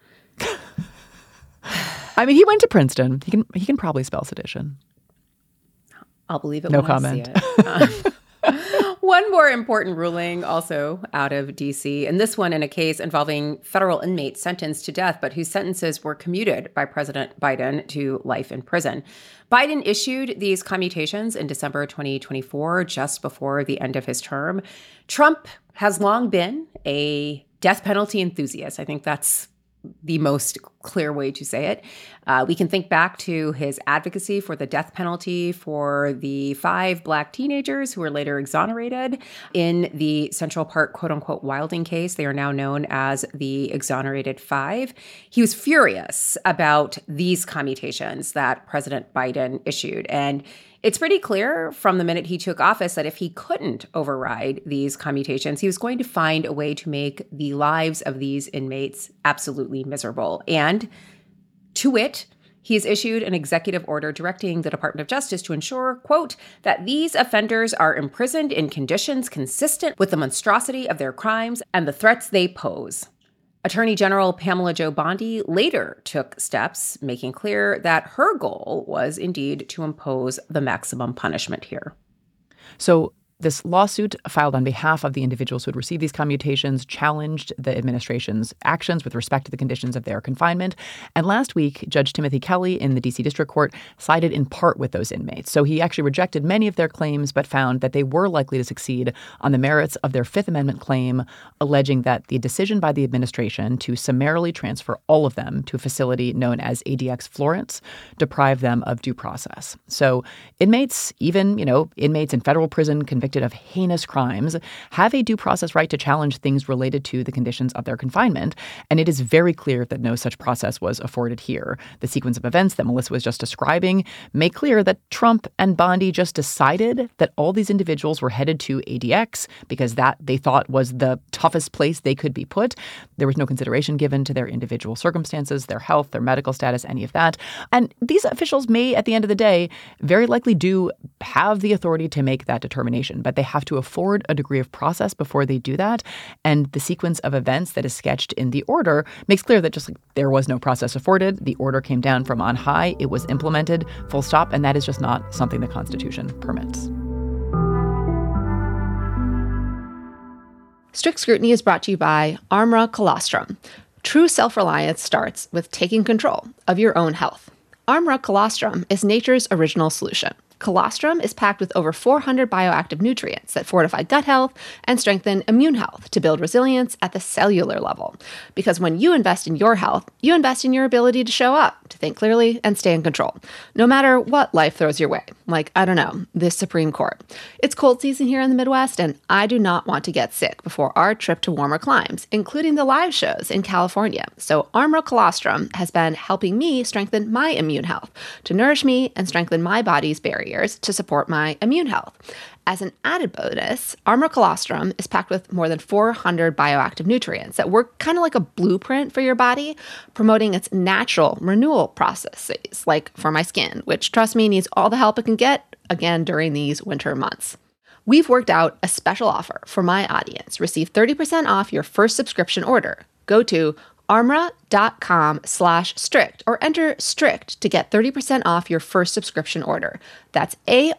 I mean, he went to Princeton. He can probably spell sedition. I'll believe it no when comment. I see it. One more important ruling also out of D.C., and this one in a case involving federal inmates sentenced to death, but whose sentences were commuted by President Biden to life in prison. Biden issued these commutations in December 2024, just before the end of his term. Trump has long been a death penalty enthusiast. I think that's the most clear way to say it. We can think back to his advocacy for the death penalty for the 5 Black teenagers who were later exonerated in the Central Park quote-unquote Wilding case. They are now known as the Exonerated 5. He was furious about these commutations that President Biden issued. And it's pretty clear from the minute he took office that if he couldn't override these commutations, he was going to find a way to make the lives of these inmates absolutely miserable. And to wit, he has issued an executive order directing the Department of Justice to ensure, quote, that these offenders are imprisoned in conditions consistent with the monstrosity of their crimes and the threats they pose. Attorney General Pamela Jo Bondi later took steps, making clear that her goal was indeed to impose the maximum punishment here. So this lawsuit filed on behalf of the individuals who had received these commutations challenged the administration's actions with respect to the conditions of their confinement. And last week, Judge Timothy Kelly in the D.C. District Court sided in part with those inmates. So he actually rejected many of their claims, but found that they were likely to succeed on the merits of their Fifth Amendment claim, alleging that the decision by the administration to summarily transfer all of them to a facility known as ADX Florence deprived them of due process. So inmates, even, inmates in federal prison convicted of heinous crimes, have a due process right to challenge things related to the conditions of their confinement. And it is very clear that no such process was afforded here. The sequence of events that Melissa was just describing make clear that Trump and Bondi just decided that all these individuals were headed to ADX because that they thought was the toughest place they could be put. There was no consideration given to their individual circumstances, their health, their medical status, any of that. And these officials may, at the end of the day, very likely do have the authority to make that determination, but they have to afford a degree of process before they do that. And the sequence of events that is sketched in the order makes clear that just like there was no process afforded, the order came down from on high, it was implemented, full stop, and that is just not something the Constitution permits. Strict Scrutiny is brought to you by Armra Colostrum. True self-reliance starts with taking control of your own health. Armra Colostrum is nature's original solution. Colostrum is packed with over 400 bioactive nutrients that fortify gut health and strengthen immune health to build resilience at the cellular level. Because when you invest in your health, you invest in your ability to show up, to think clearly, and stay in control, no matter what life throws your way. Like, I don't know, this Supreme Court. It's cold season here in the Midwest, and I do not want to get sick before our trip to warmer climes, including the live shows in California. So Armra Colostrum has been helping me strengthen my immune health, to nourish me and strengthen my body's barriers to support my immune health. As an added bonus, Armra Colostrum is packed with more than 400 bioactive nutrients that work kind of like a blueprint for your body, promoting its natural renewal processes, like for my skin, which, trust me, needs all the help it can get, again, during these winter months. We've worked out a special offer for my audience. Receive 30% off your first subscription order. Go to armra.com/strict or enter strict to get 30% off your first subscription order. That's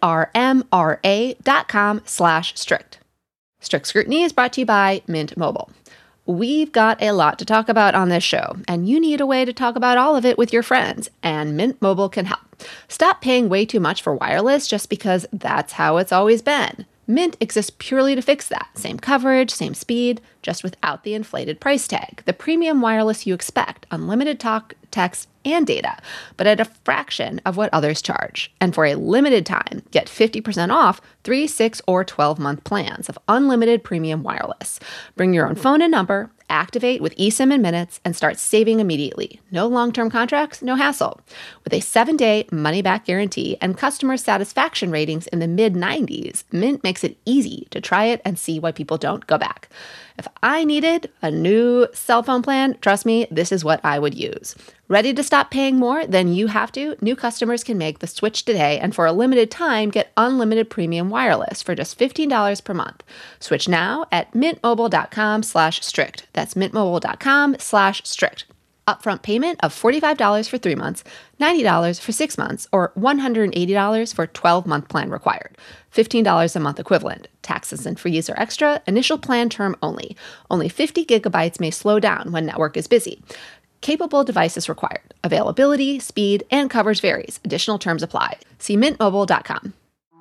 armra.com/strict. Strict Scrutiny is brought to you by Mint Mobile. We've got a lot to talk about on this show, and you need a way to talk about all of it with your friends, and Mint Mobile can help. Stop paying way too much for wireless just because that's how it's always been. Mint exists purely to fix that. Same coverage, same speed, just without the inflated price tag. The premium wireless you expect, unlimited talk, text, and data, but at a fraction of what others charge. And for a limited time, get 50% off 3, 6, or 12-month plans of unlimited premium wireless. Bring your own phone and number, activate with eSIM in minutes, and start saving immediately. No long-term contracts, no hassle. With a 7-day money-back guarantee and customer satisfaction ratings in the mid-90s, Mint makes it easy to try it and see why people don't go back. If I needed a new cell phone plan, trust me, this is what I would use. Ready to stop paying more than you have to? New customers can make the switch today and for a limited time get unlimited premium wireless for just $15 per month. Switch now at mintmobile.com/strict. That's mintmobile.com/strict. Upfront payment of $45 for 3 months, $90 for 6 months, or $180 for 12-month plan required. $15 a month equivalent. Taxes and fees are extra. Initial plan term only. Only 50 gigabytes may slow down when network is busy. Capable devices required. Availability, speed, and coverage varies. Additional terms apply. See mintmobile.com.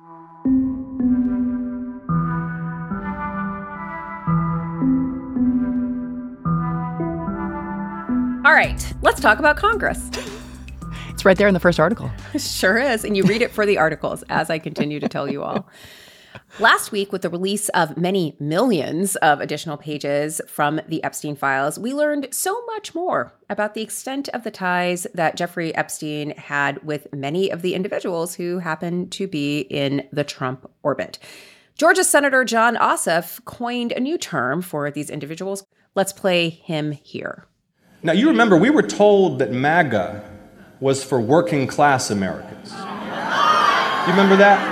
All right, let's talk about Congress. It's right there in the first article. Sure is. And you read it for the articles, as I continue to tell you all. Last week, with the release of many millions of additional pages from the Epstein files, we learned so much more about the extent of the ties that Jeffrey Epstein had with many of the individuals who happen to be in the Trump orbit. Georgia Senator Jon Ossoff coined a new term for these individuals. Let's play him here. Now, you remember, we were told that MAGA was for working class Americans. You remember that?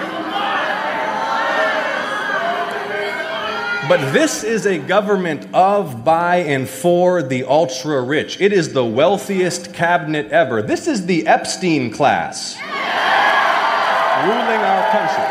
But this is a government of, by, and for the ultra-rich. It is the wealthiest cabinet ever. This is the Epstein class ruling our country.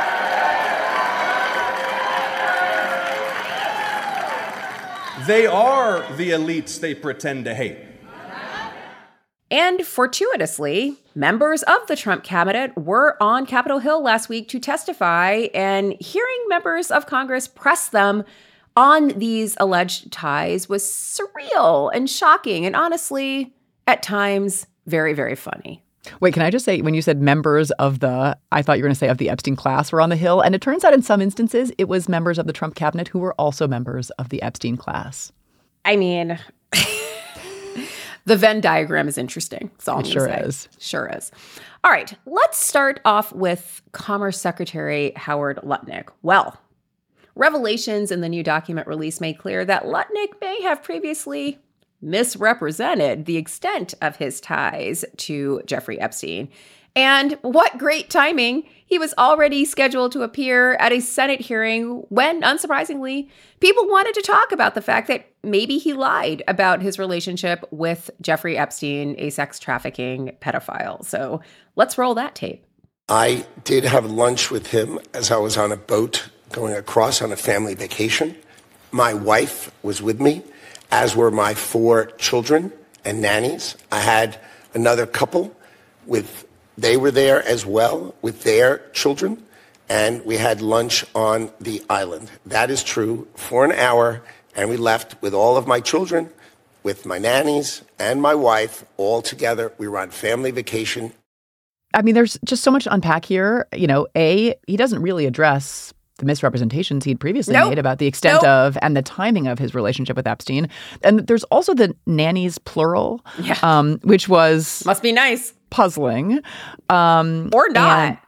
They are the elites they pretend to hate. And fortuitously, members of the Trump cabinet were on Capitol Hill last week to testify, and hearing members of Congress press them on these alleged ties was surreal and shocking and honestly, at times, very, very funny. Wait, can I just say, when you said members of I thought you were going to say of the Epstein class were on the Hill. And it turns out in some instances, it was members of the Trump cabinet who were also members of the Epstein class. I mean, the Venn diagram is interesting. That's all I'm sure gonna say. is. Sure is. All right, let's start off with Commerce Secretary Howard Lutnick. Well, revelations in the new document release made clear that Lutnick may have previously misrepresented the extent of his ties to Jeffrey Epstein. And what great timing. He was already scheduled to appear at a Senate hearing when, unsurprisingly, people wanted to talk about the fact that maybe he lied about his relationship with Jeffrey Epstein, a sex trafficking pedophile. So let's roll that tape. I did have lunch with him as I was on a boat going across on a family vacation. My wife was with me, as were my 4 children and nannies. I had another couple with They were there as well with their children, and we had lunch on the island. That is true, for an hour, and we left with all of my children, with my nannies and my wife, all together. We were on family vacation. I mean, there's just so much to unpack here. You know, he doesn't really address the misrepresentations he'd previously made about the extent of and the timing of his relationship with Epstein. And there's also the nannies, plural, which must be nice. Puzzling. Or not.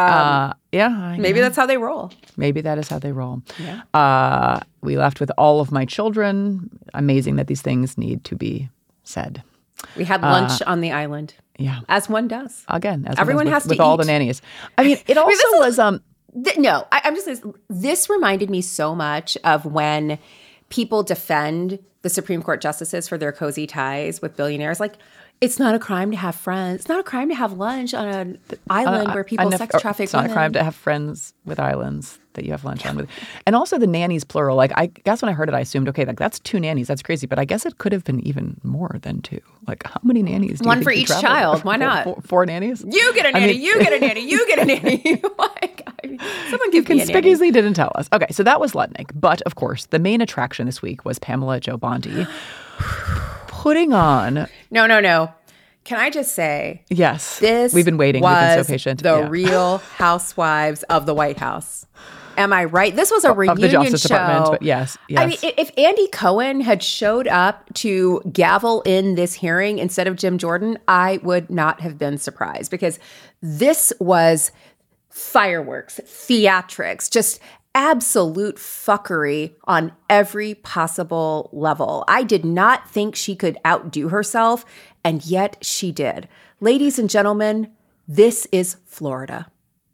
Maybe that's how they roll. Maybe that is how they roll. Yeah. We left with all of my children. Amazing that these things need to be said. We had lunch on the island. Yeah. As one does. Again, as everyone has to with eat. all the nannies. I mean, it also was... I'm just saying, this reminded me so much of when people defend the Supreme Court justices for their cozy ties with billionaires. Like, it's not a crime to have friends. It's not a crime to have lunch on an island where people sex traffic It's not women. a crime to have friends with islands that you have lunch on with. And also the nannies, plural. Like, I guess when I heard it, I assumed, okay, like that's 2 nannies. That's crazy. But I guess it could have been even more than 2. Like, how many nannies do you One think for you each traveled child. with? Why not? 4 nannies? You get a nanny. You get a nanny. You get a nanny. Someone give me a nanny. Conspicuously didn't tell us. Okay, so that was Lutnick. But, of course, the main attraction this week was Pamela Jo Bondi putting on... No. Can I just say? Yes. We've been waiting. We've been so patient. The Real Housewives of the White House. Am I right? This was a reunion of the Justice show. Department, but yes. I mean, if Andy Cohen had showed up to gavel in this hearing instead of Jim Jordan, I would not have been surprised, because this was fireworks, theatrics, just absolute fuckery on every possible level. I did not think she could outdo herself, and yet she did. Ladies and gentlemen, this is Florida.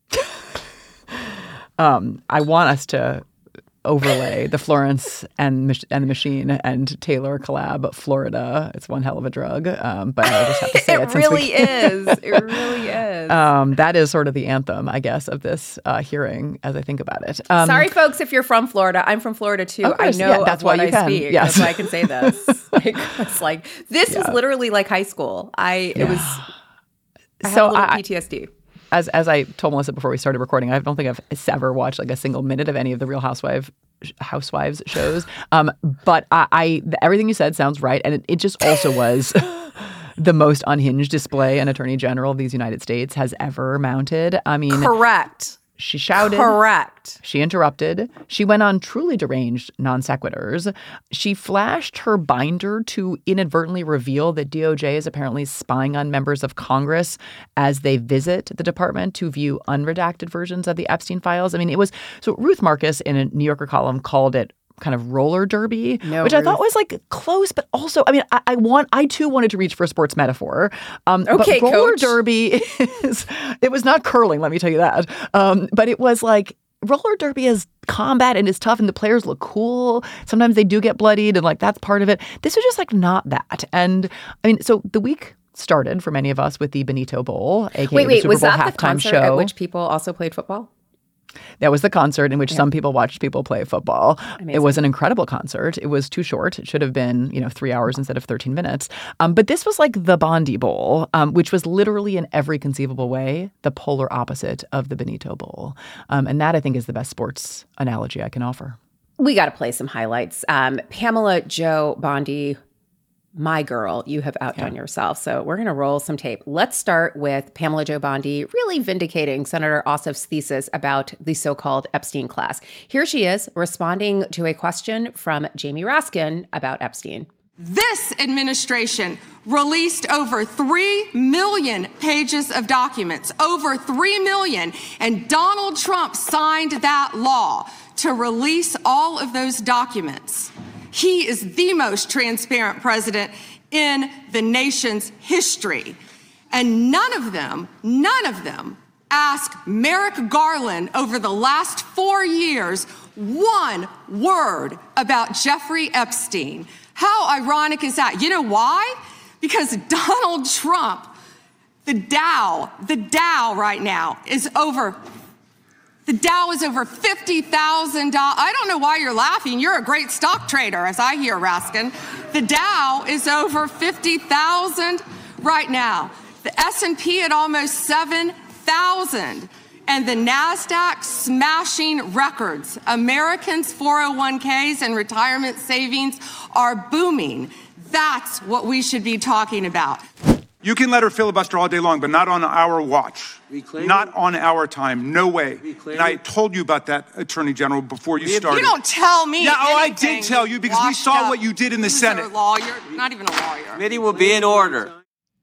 I want us to overlay the Florence and the Machine and Taylor collab, Florida. It's one hell of a drug, but I just have to say it. It really is. It really is. That is sort of the anthem, I guess, of this hearing as I think about it. Sorry, folks, if you're from Florida. I'm from Florida, too. Course, I know that's of what why you I can. speak. Yes. That's why I can say this. It's like, this is literally like high school. I had a little PTSD. As I told Melissa before we started recording, I don't think I've ever watched like a single minute of any of the Real Housewives shows. But everything you said sounds right. And it just also was the most unhinged display an attorney general of these United States has ever mounted. I mean, correct. She shouted. Correct. She interrupted. She went on truly deranged non sequiturs. She flashed her binder to inadvertently reveal that DOJ is apparently spying on members of Congress as they visit the department to view unredacted versions of the Epstein files. I mean, it was so Ruth Marcus in a New Yorker column called it kind of roller derby, which I thought was like close, but also, I mean, I too wanted to reach for a sports metaphor. Okay, but roller Coach. derby it was not curling, let me tell you that. But it was like roller derby is combat and is tough and the players look cool. Sometimes they do get bloodied and like that's part of it. This was just like not that. And I mean, so the week started for many of us with the Benito Bowl, aka the Super Bowl was that halftime the concert show. at which people also played football? That was the concert in which some people watched people play football. Amazing. It was an incredible concert. It was too short. It should have been, 3 hours instead of 13 minutes. But this was like the Bondi Bowl, which was literally in every conceivable way the polar opposite of the Benito Bowl. And that, I think, is the best sports analogy I can offer. We got to play some highlights. Pamela Jo Bondi, my girl, you have outdone yourself. So we're going to roll some tape. Let's start with Pamela Jo Bondi really vindicating Senator Ossoff's thesis about the so-called Epstein class. Here she is responding to a question from Jamie Raskin about Epstein. This administration released over 3 million pages of documents, over 3 million, and Donald Trump signed that law to release all of those documents. He is the most transparent president in the nation's history. And none of them asked Merrick Garland over the last 4 years one word about Jeffrey Epstein. How ironic is that? You know why? Because Donald Trump, the Dow right now is over $50,000. I don't know why you're laughing. You're a great stock trader, as I hear, Raskin. The Dow is over 50,000 right now. the S&P at almost 7,000, and the NASDAQ smashing records. Americans' 401ks and retirement savings are booming. That's what we should be talking about. You can let her filibuster all day long, but not on our watch. Not on our time. No way. And I told you about that, Attorney General, before you started. You don't tell me. Yeah, I did tell you because we saw what you did in the Senate. You're a lawyer, not even a lawyer. Committee will be in order.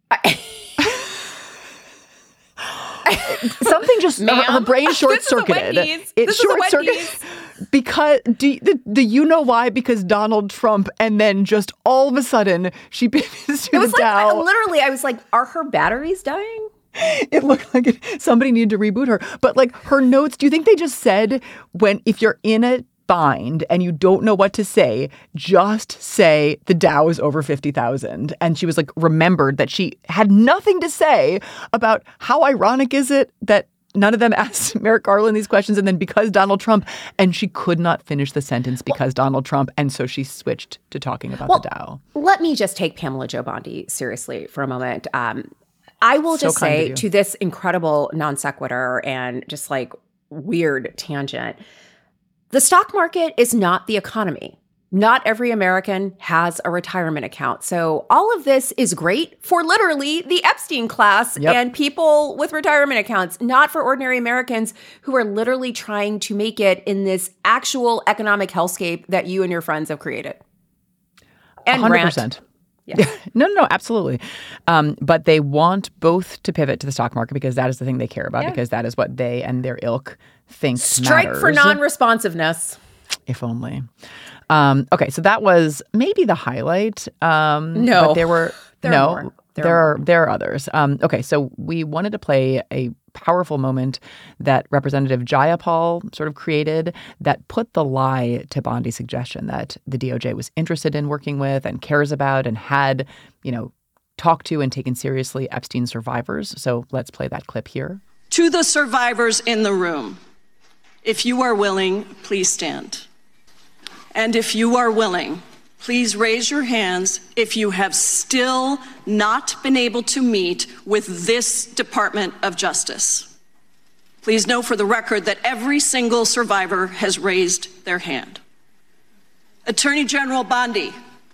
Something just her brain short-circuited. It short-circuited because do you know why? Because Donald Trump, and then just all of a sudden she pivots to the Dow. Literally, I was like, are her batteries dying? It looked like somebody needed to reboot her. But like her notes, do you think they just said if you're in a bind and you don't know what to say, just say the Dow is over 50,000. And she was like, remembered that she had nothing to say about how ironic is it that none of them asked Merrick Garland these questions, and then because Donald Trump, and she could not finish the sentence because Donald Trump, and so she switched to talking about the Dow. Let me just take Pamela Jo Bondi seriously for a moment. I will just say to this incredible non sequitur and just like weird tangent, the stock market is not the economy. Not every American has a retirement account. So all of this is great for literally the Epstein class and people with retirement accounts, not for ordinary Americans who are literally trying to make it in this actual economic hellscape that you and your friends have created. And 100%. Yeah. No, absolutely. But they want both to pivot to the stock market because that is the thing they care about, because that is what they and their ilk think Strike matters. for non-responsiveness. If only. Okay, so that was maybe the highlight. No, but there were more. There are others. Okay, so we wanted to play a powerful moment that Representative Jayapal sort of created that put the lie to Bondi's suggestion that the DOJ was interested in working with and cares about and had, talked to and taken seriously Epstein survivors. So let's play that clip here. To the survivors in the room, if you are willing, please stand. And if you are willing, please raise your hands if you have still not been able to meet with this Department of Justice. Please know for the record that every single survivor has raised their hand. Attorney General Bondi,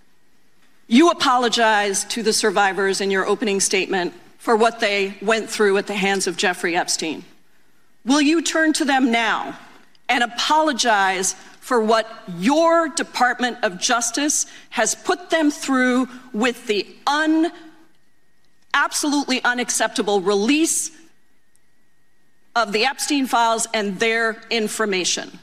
you apologized to the survivors in your opening statement for what they went through at the hands of Jeffrey Epstein. Will you turn to them now and apologize for what your Department of Justice has put them through with the absolutely unacceptable release of the Epstein files and their information?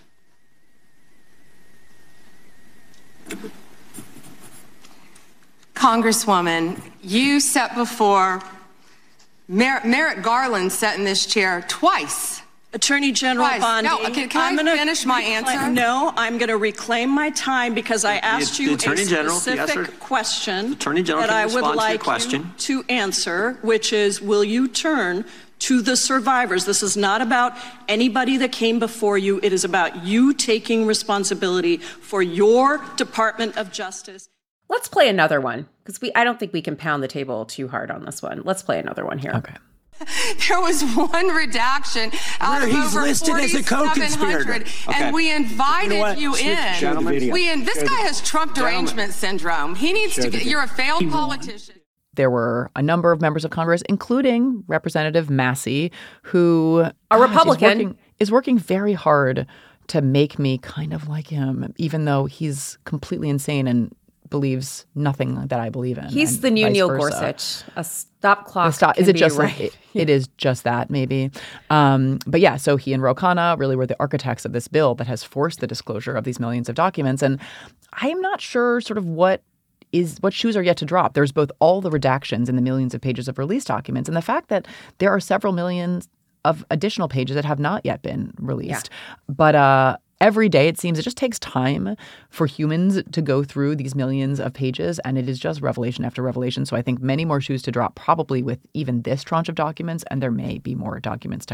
Congresswoman, you sat before Merrick Garland sat in this chair twice. Attorney General Bondi. No, can I finish my answer? No, I'm going to reclaim my time because I asked you a specific question that I would like you to answer, which is, will you turn to the survivors? This is not about anybody that came before you. It is about you taking responsibility for your Department of Justice. Let's play another one because I don't think we can pound the table too hard on this one. Let's play another one here. Okay. There was one redaction out of over 4,700, and we invited you in. This guy has Trump derangement syndrome. He needs to get. You're a failed politician. There were a number of members of Congress, including Representative Massey, who a Republican is working very hard to make me kind of like him, even though he's completely insane and believes nothing that I believe in. He's the new Neil Gorsuch. A stop clock. Is it just right? It is just that, maybe. But yeah, so he and Ro Khanna really were the architects of this bill that has forced the disclosure of these millions of documents. And I am not sure sort of what shoes are yet to drop. There's both all the redactions in the millions of pages of released documents and the fact that there are several millions of additional pages that have not yet been released. Yeah. But every day, it seems, it just takes time for humans to go through these millions of pages, and it is just revelation after revelation. So I think many more shoes to drop probably with even this tranche of documents, and there may be more documents to come.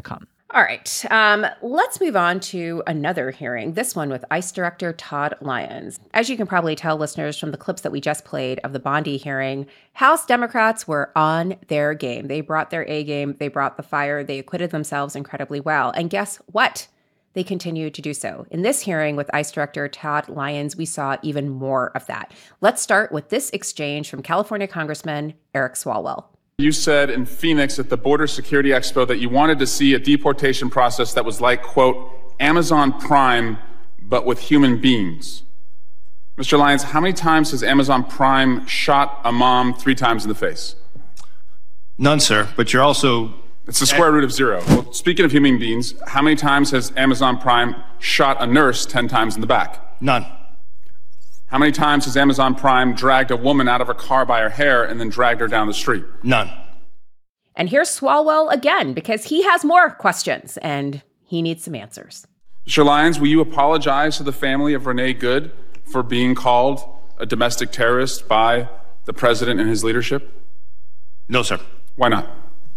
All right, let's move on to another hearing, this one with ICE Director Todd Lyons. As you can probably tell, listeners, from the clips that we just played of the Bondi hearing, House Democrats were on their game. They brought their A game, they brought the fire, they acquitted themselves incredibly well. And guess what? They continue to do so. In this hearing with ICE Director Todd Lyons, we saw even more of that. Let's start with this exchange from California Congressman Eric Swalwell. You said in Phoenix at the Border Security Expo that you wanted to see a deportation process that was like, quote, Amazon Prime, but with human beings. Mr. Lyons, how many times has Amazon Prime shot a mom 3 times in the face? None, sir, but you're also... It's the square root of 0. Well, speaking of human beings, how many times has Amazon Prime shot a nurse 10 times in the back? None. How many times has Amazon Prime dragged a woman out of her car by her hair and then dragged her down the street? None. And here's Swalwell again, because he has more questions and he needs some answers. Mr. Lyons, will you apologize to the family of Renee Good for being called a domestic terrorist by the president and his leadership? No, sir. Why not?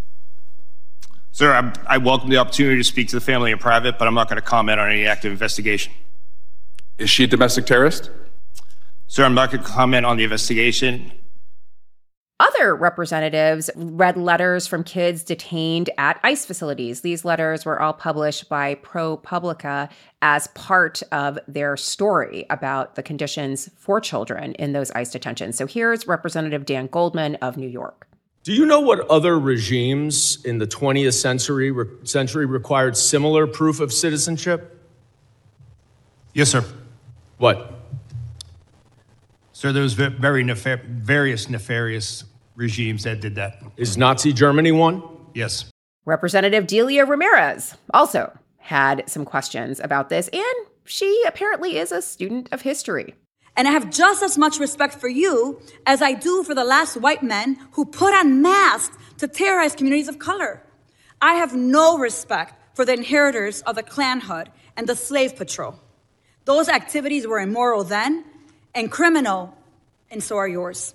Sir, I welcome the opportunity to speak to the family in private, but I'm not going to comment on any active investigation. Is she a domestic terrorist? Sir, I'm not going to comment on the investigation. Other representatives read letters from kids detained at ICE facilities. These letters were all published by ProPublica as part of their story about the conditions for children in those ICE detentions. So here's Representative Dan Goldman of New York. Do you know what other regimes in the 20th century required similar proof of citizenship? Yes, sir. What? Sir, there was various nefarious regimes that did that. Is Nazi Germany one? Yes. Representative Delia Ramirez also had some questions about this, and she apparently is a student of history. And I have just as much respect for you as I do for the last white men who put on masks to terrorize communities of color. I have no respect for the inheritors of the Klan Hood and the Slave Patrol. Those activities were immoral then and criminal, and so are yours.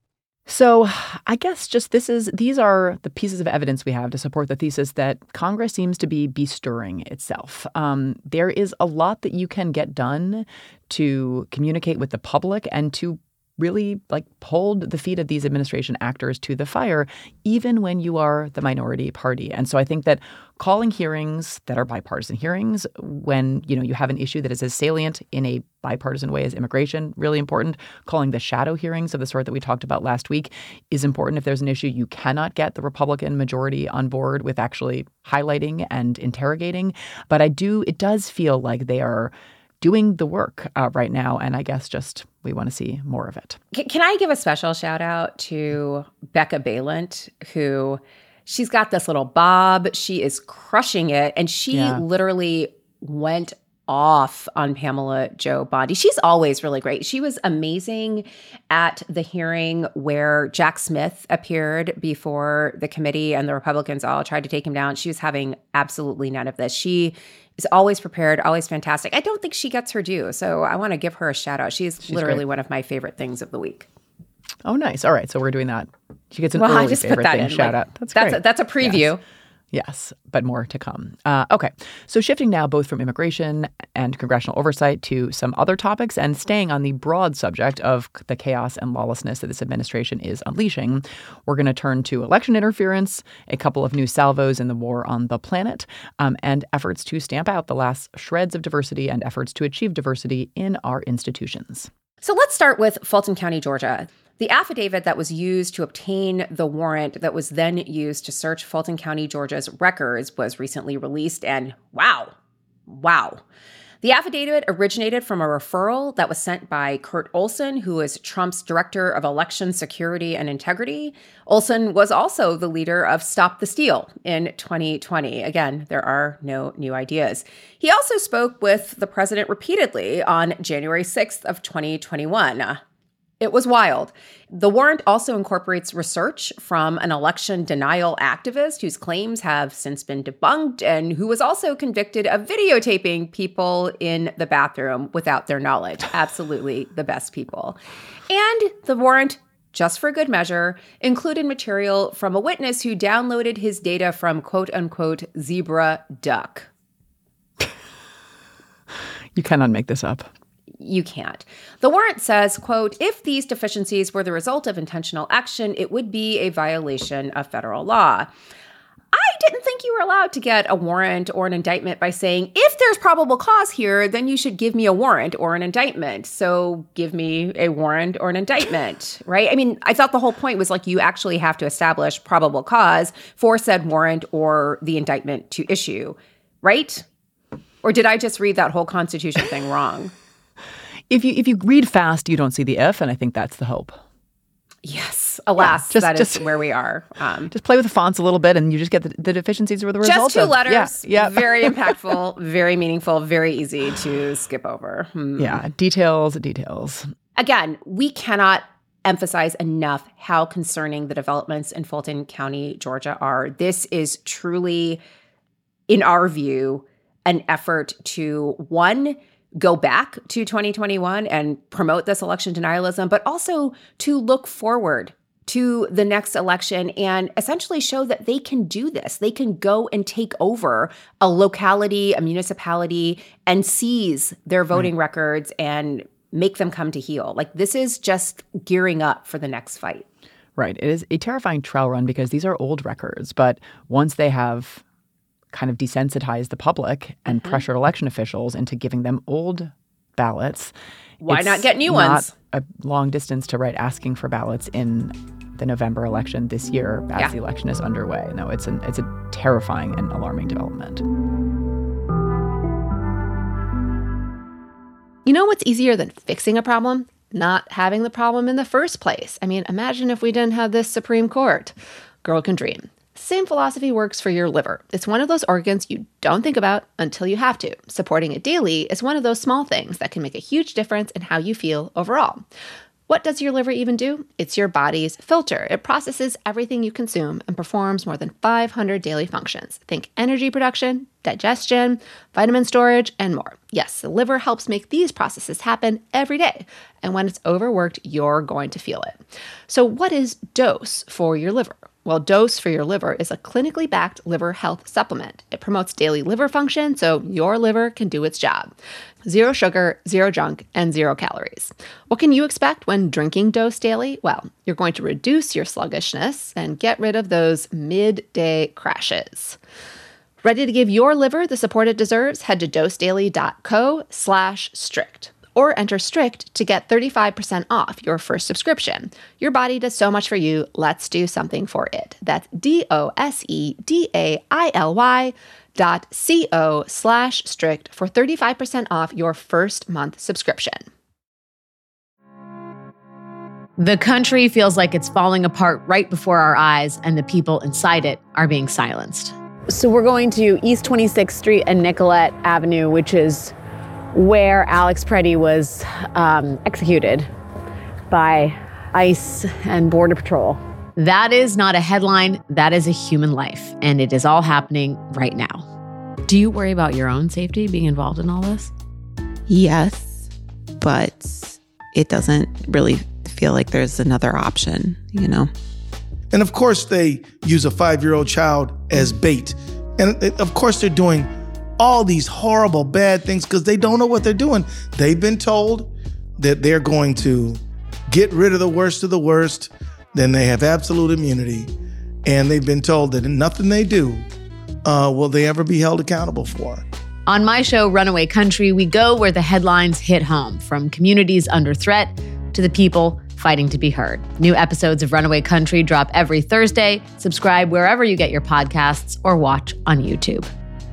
So I guess just these are the pieces of evidence we have to support the thesis that Congress seems to be bestirring itself. There is a lot that you can get done to communicate with the public and to really hold the feet of these administration actors to the fire, even when you are the minority party. And so I think that calling hearings that are bipartisan hearings when, you have an issue that is as salient in a bipartisan way as immigration, really important. Calling the shadow hearings of the sort that we talked about last week is important if there's an issue you cannot get the Republican majority on board with actually highlighting and interrogating. But it does feel like they are doing the work right now. And I guess just we want to see more of it. Can I give a special shout out to Becca Balint, who she's got this little bob. She is crushing it. And she literally went off on Pamela Jo Bondi. She's always really great. She was amazing at the hearing where Jack Smith appeared before the committee and the Republicans all tried to take him down. She was having absolutely none of this. She is always prepared, always fantastic. I don't think she gets her due, so I want to give her a shout out. She's literally great. One of my favorite things of the week. Oh, nice. All right, so we're doing that. She gets an early favorite thing shout out. That's great. That's a preview. Yes, but more to come. Okay, so shifting now both from immigration and congressional oversight to some other topics and staying on the broad subject of the chaos and lawlessness that this administration is unleashing, we're going to turn to election interference, a couple of new salvos in the war on the planet, and efforts to stamp out the last shreds of diversity and efforts to achieve diversity in our institutions. So let's start with Fulton County, Georgia. The affidavit that was used to obtain the warrant that was then used to search Fulton County, Georgia's records was recently released, and wow. The affidavit originated from a referral that was sent by Kurt Olson, who is Trump's director of election security and integrity. Olson was also the leader of Stop the Steal in 2020. Again, there are no new ideas. He also spoke with the president repeatedly on January 6th of 2021. It was wild. The warrant also incorporates research from an election denial activist whose claims have since been debunked and who was also convicted of videotaping people in the bathroom without their knowledge. Absolutely the best people. And the warrant just for good measure, included material from a witness who downloaded his data from quote-unquote Zebra Duck. You cannot make this up. You can't. The warrant says, quote, if these deficiencies were the result of intentional action, it would be a violation of federal law. I didn't think you were allowed to get a warrant or an indictment by saying, if there's probable cause here, then you should give me a warrant or an indictment. So give me a warrant or an indictment, right? I mean, I thought the whole point was like you actually have to establish probable cause for said warrant or the indictment to issue, right? Or did I just read that whole Constitution thing wrong? If you read fast, you don't see the if, and I think that's the hope. Yes. Alas, that is where we are. Just play with the fonts a little bit, and you just get the deficiencies were the result of. Just two letters. Yeah. Very impactful, very meaningful, very easy to skip over. Yeah. Details. Again, we cannot emphasize enough how concerning the developments in Fulton County, Georgia are. This is truly, in our view, an effort to, one, go back to 2021 and promote this election denialism, but also to look forward to the next election and essentially show that they can do this. They can go and take over a locality, a municipality, and seize their voting records and make them come to heel. Like, this is just gearing up for the next fight. Right. It is a terrifying trail run because these are old records, but once they have kind of desensitized the public and pressured election officials into giving them old ballots. Why not get new ones? A long distance to asking for ballots in the November election this year as the election is underway. No, it's a terrifying and alarming development. You know what's easier than fixing a problem? Not having the problem in the first place. I mean, imagine if we didn't have this Supreme Court. Girl can dream. Same philosophy works for your liver. It's one of those organs you don't think about until you have to. Supporting it daily is one of those small things that can make a huge difference in how you feel overall. What does your liver even do? It's your body's filter. It processes everything you consume and performs more than 500 daily functions. Think energy production, digestion, vitamin storage, and more. Yes, the liver helps make these processes happen every day. And when it's overworked, you're going to feel it. So what is Dose for your liver? Well, Dose for your liver is a clinically backed liver health supplement. It promotes daily liver function so your liver can do its job. 0 sugar, 0 junk, and 0 calories. What can you expect when drinking Dose daily? Well, you're going to reduce your sluggishness and get rid of those midday crashes. Ready to give your liver the support it deserves? Head to dosedaily.co/strict. Or enter STRICT to get 35% off your first subscription. Your body does so much for you. Let's do something for it. That's dosedaily.co/strict for 35% off your first month subscription. The country feels like it's falling apart right before our eyes, and the people inside it are being silenced. So we're going to East 26th Street and Nicollet Avenue, which is where Alex Preddy was executed by ICE and Border Patrol. That is not a headline. That is a human life, and it is all happening right now. Do you worry about your own safety being involved in all this? Yes, but it doesn't really feel like there's another option, you know? And of course, they use a 5-year-old child as bait. And of course, they're doing all these horrible, bad things because they don't know what they're doing. They've been told that they're going to get rid of the worst of the worst, then they have absolute immunity. And they've been told that nothing they do will they ever be held accountable for. On my show, Runaway Country, we go where the headlines hit home, from communities under threat to the people fighting to be heard. New episodes of Runaway Country drop every Thursday. Subscribe wherever you get your podcasts or watch on YouTube.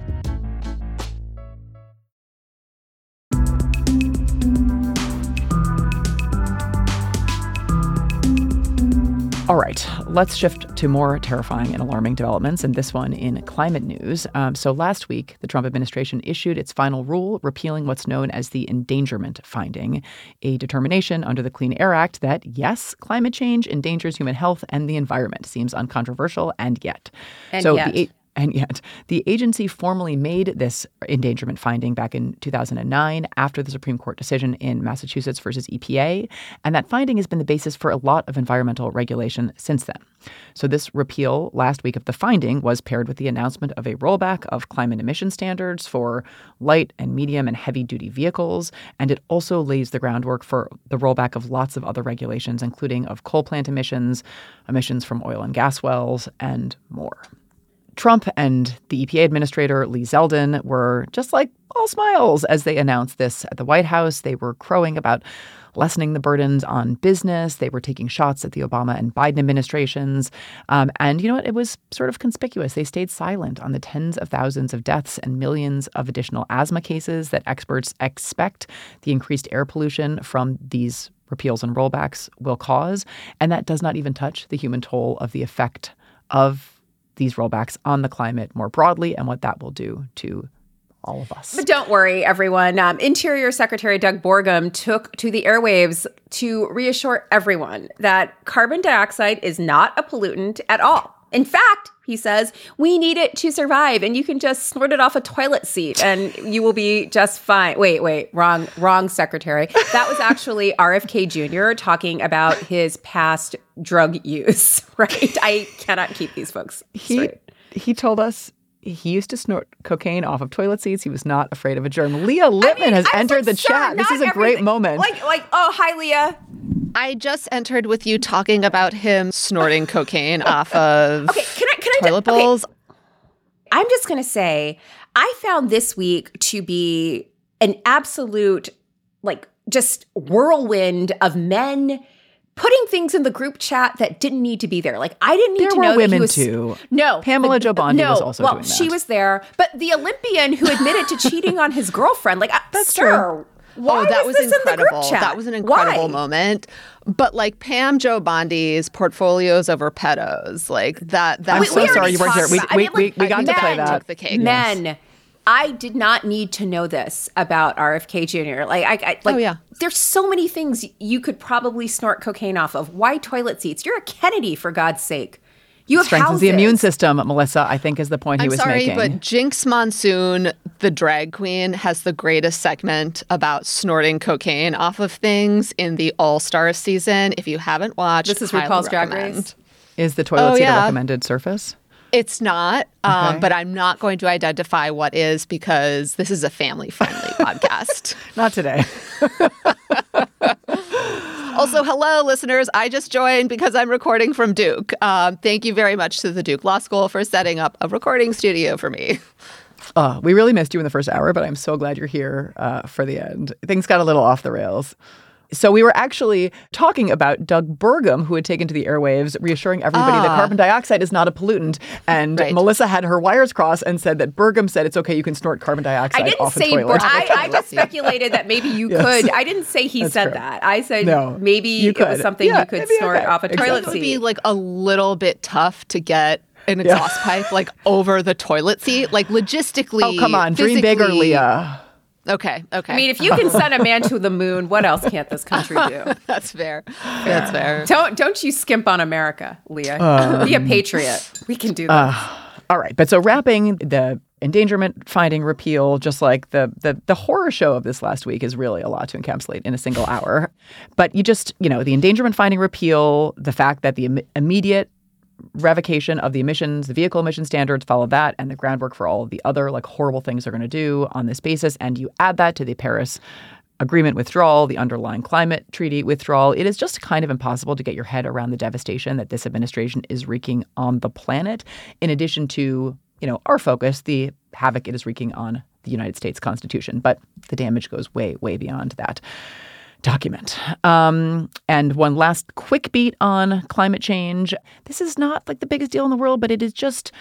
All right, let's shift to more terrifying and alarming developments, and this one in climate news. So last week, the Trump administration issued its final rule repealing what's known as the endangerment finding, a determination under the Clean Air Act that, yes, climate change endangers human health and the environment. Seems uncontroversial, and yet. And yet, the agency formally made this endangerment finding back in 2009 after the Supreme Court decision in Massachusetts versus EPA. And that finding has been the basis for a lot of environmental regulation since then. So this repeal last week of the finding was paired with the announcement of a rollback of climate emission standards for light and medium and heavy-duty vehicles. And it also lays the groundwork for the rollback of lots of other regulations, including of coal plant emissions, emissions from oil and gas wells, and more. Trump and the EPA administrator, Lee Zeldin, were just like all smiles as they announced this at the White House. They were crowing about lessening the burdens on business. They were taking shots at the Obama and Biden administrations. And you know what? It was sort of conspicuous. They stayed silent on the tens of thousands of deaths and millions of additional asthma cases that experts expect the increased air pollution from these repeals and rollbacks will cause. And that does not even touch the human toll of the effect of these rollbacks on the climate more broadly and what that will do to all of us. But don't worry, everyone. Interior Secretary Doug Burgum took to the airwaves to reassure everyone that carbon dioxide is not a pollutant at all. In fact, he says, we need it to survive, and you can just snort it off a toilet seat and you will be just fine. Wait, wrong secretary. That was actually RFK Jr. talking about his past drug use, right? I cannot keep these folks straight. He told us he used to snort cocaine off of toilet seats. He was not afraid of a germ. Leah Lippman has entered the chat. This is a great moment. Oh, hi, Leah. I just entered with you talking about him snorting cocaine off of toilet bowls. I'm just going to say, I found this week to be an absolute, just whirlwind of men putting things in the group chat that didn't need to be there. I didn't need to know women that he was too. No, Pamela Jo Bondi was also doing that. She was there, but the Olympian who admitted to cheating on his girlfriend, that's true. Why that was this incredible. In the group chat? That was an incredible moment. But Pam Jo Bondi's portfolios over pedos, that. I'm so sorry you weren't here. We got to play that. Took the cake. Men. I did not need to know this about RFK Jr. There's so many things you could probably snort cocaine off of. Why toilet seats? You're a Kennedy, for God's sake. You have strengthens houses. The immune system, Melissa, I think is the point he was making. I'm sorry, but Jinx Monsoon, the drag queen, has the greatest segment about snorting cocaine off of things in the All-Star season. If you haven't watched, this is RuPaul's Drag Race. Is the toilet seat a recommended surface? It's not, but I'm not going to identify what is because this is a family-friendly podcast. Not today. Also, hello, listeners. I just joined because I'm recording from Duke. Thank you very much to the Duke Law School for setting up a recording studio for me. We really missed you in the first hour, but I'm so glad you're here for the end. Things got a little off the rails. So we were actually talking about Doug Burgum, who had taken to the airwaves, reassuring everybody that carbon dioxide is not a pollutant. And Melissa had her wires crossed and said that Burgum said it's okay, you can snort carbon dioxide off a toilet. I just speculated that maybe you could. I didn't say he said that. I said maybe it was something you could snort off a toilet seat. It would be a little bit tough to get an exhaust pipe over the toilet seat. Logistically. Oh, come on. Dream bigger, Leah. Okay. I mean, if you can send a man to the moon, what else can't this country do? That's fair. That's fair. Don't you skimp on America, Leah. Be a patriot. We can do that. All right. But so wrapping the endangerment finding repeal, just like the horror show of this last week is really a lot to encapsulate in a single hour. But you just, the endangerment finding repeal, the fact that the immediate revocation of the vehicle emission standards, follow that, and the groundwork for all of the other horrible things they're going to do on this basis. And you add that to the Paris Agreement withdrawal, the underlying climate treaty withdrawal. It is just kind of impossible to get your head around the devastation that this administration is wreaking on the planet, in addition to, our focus, the havoc it is wreaking on the United States Constitution. But the damage goes way, way beyond that document. And one last quick beat on climate change. This is not the biggest deal in the world, but it is just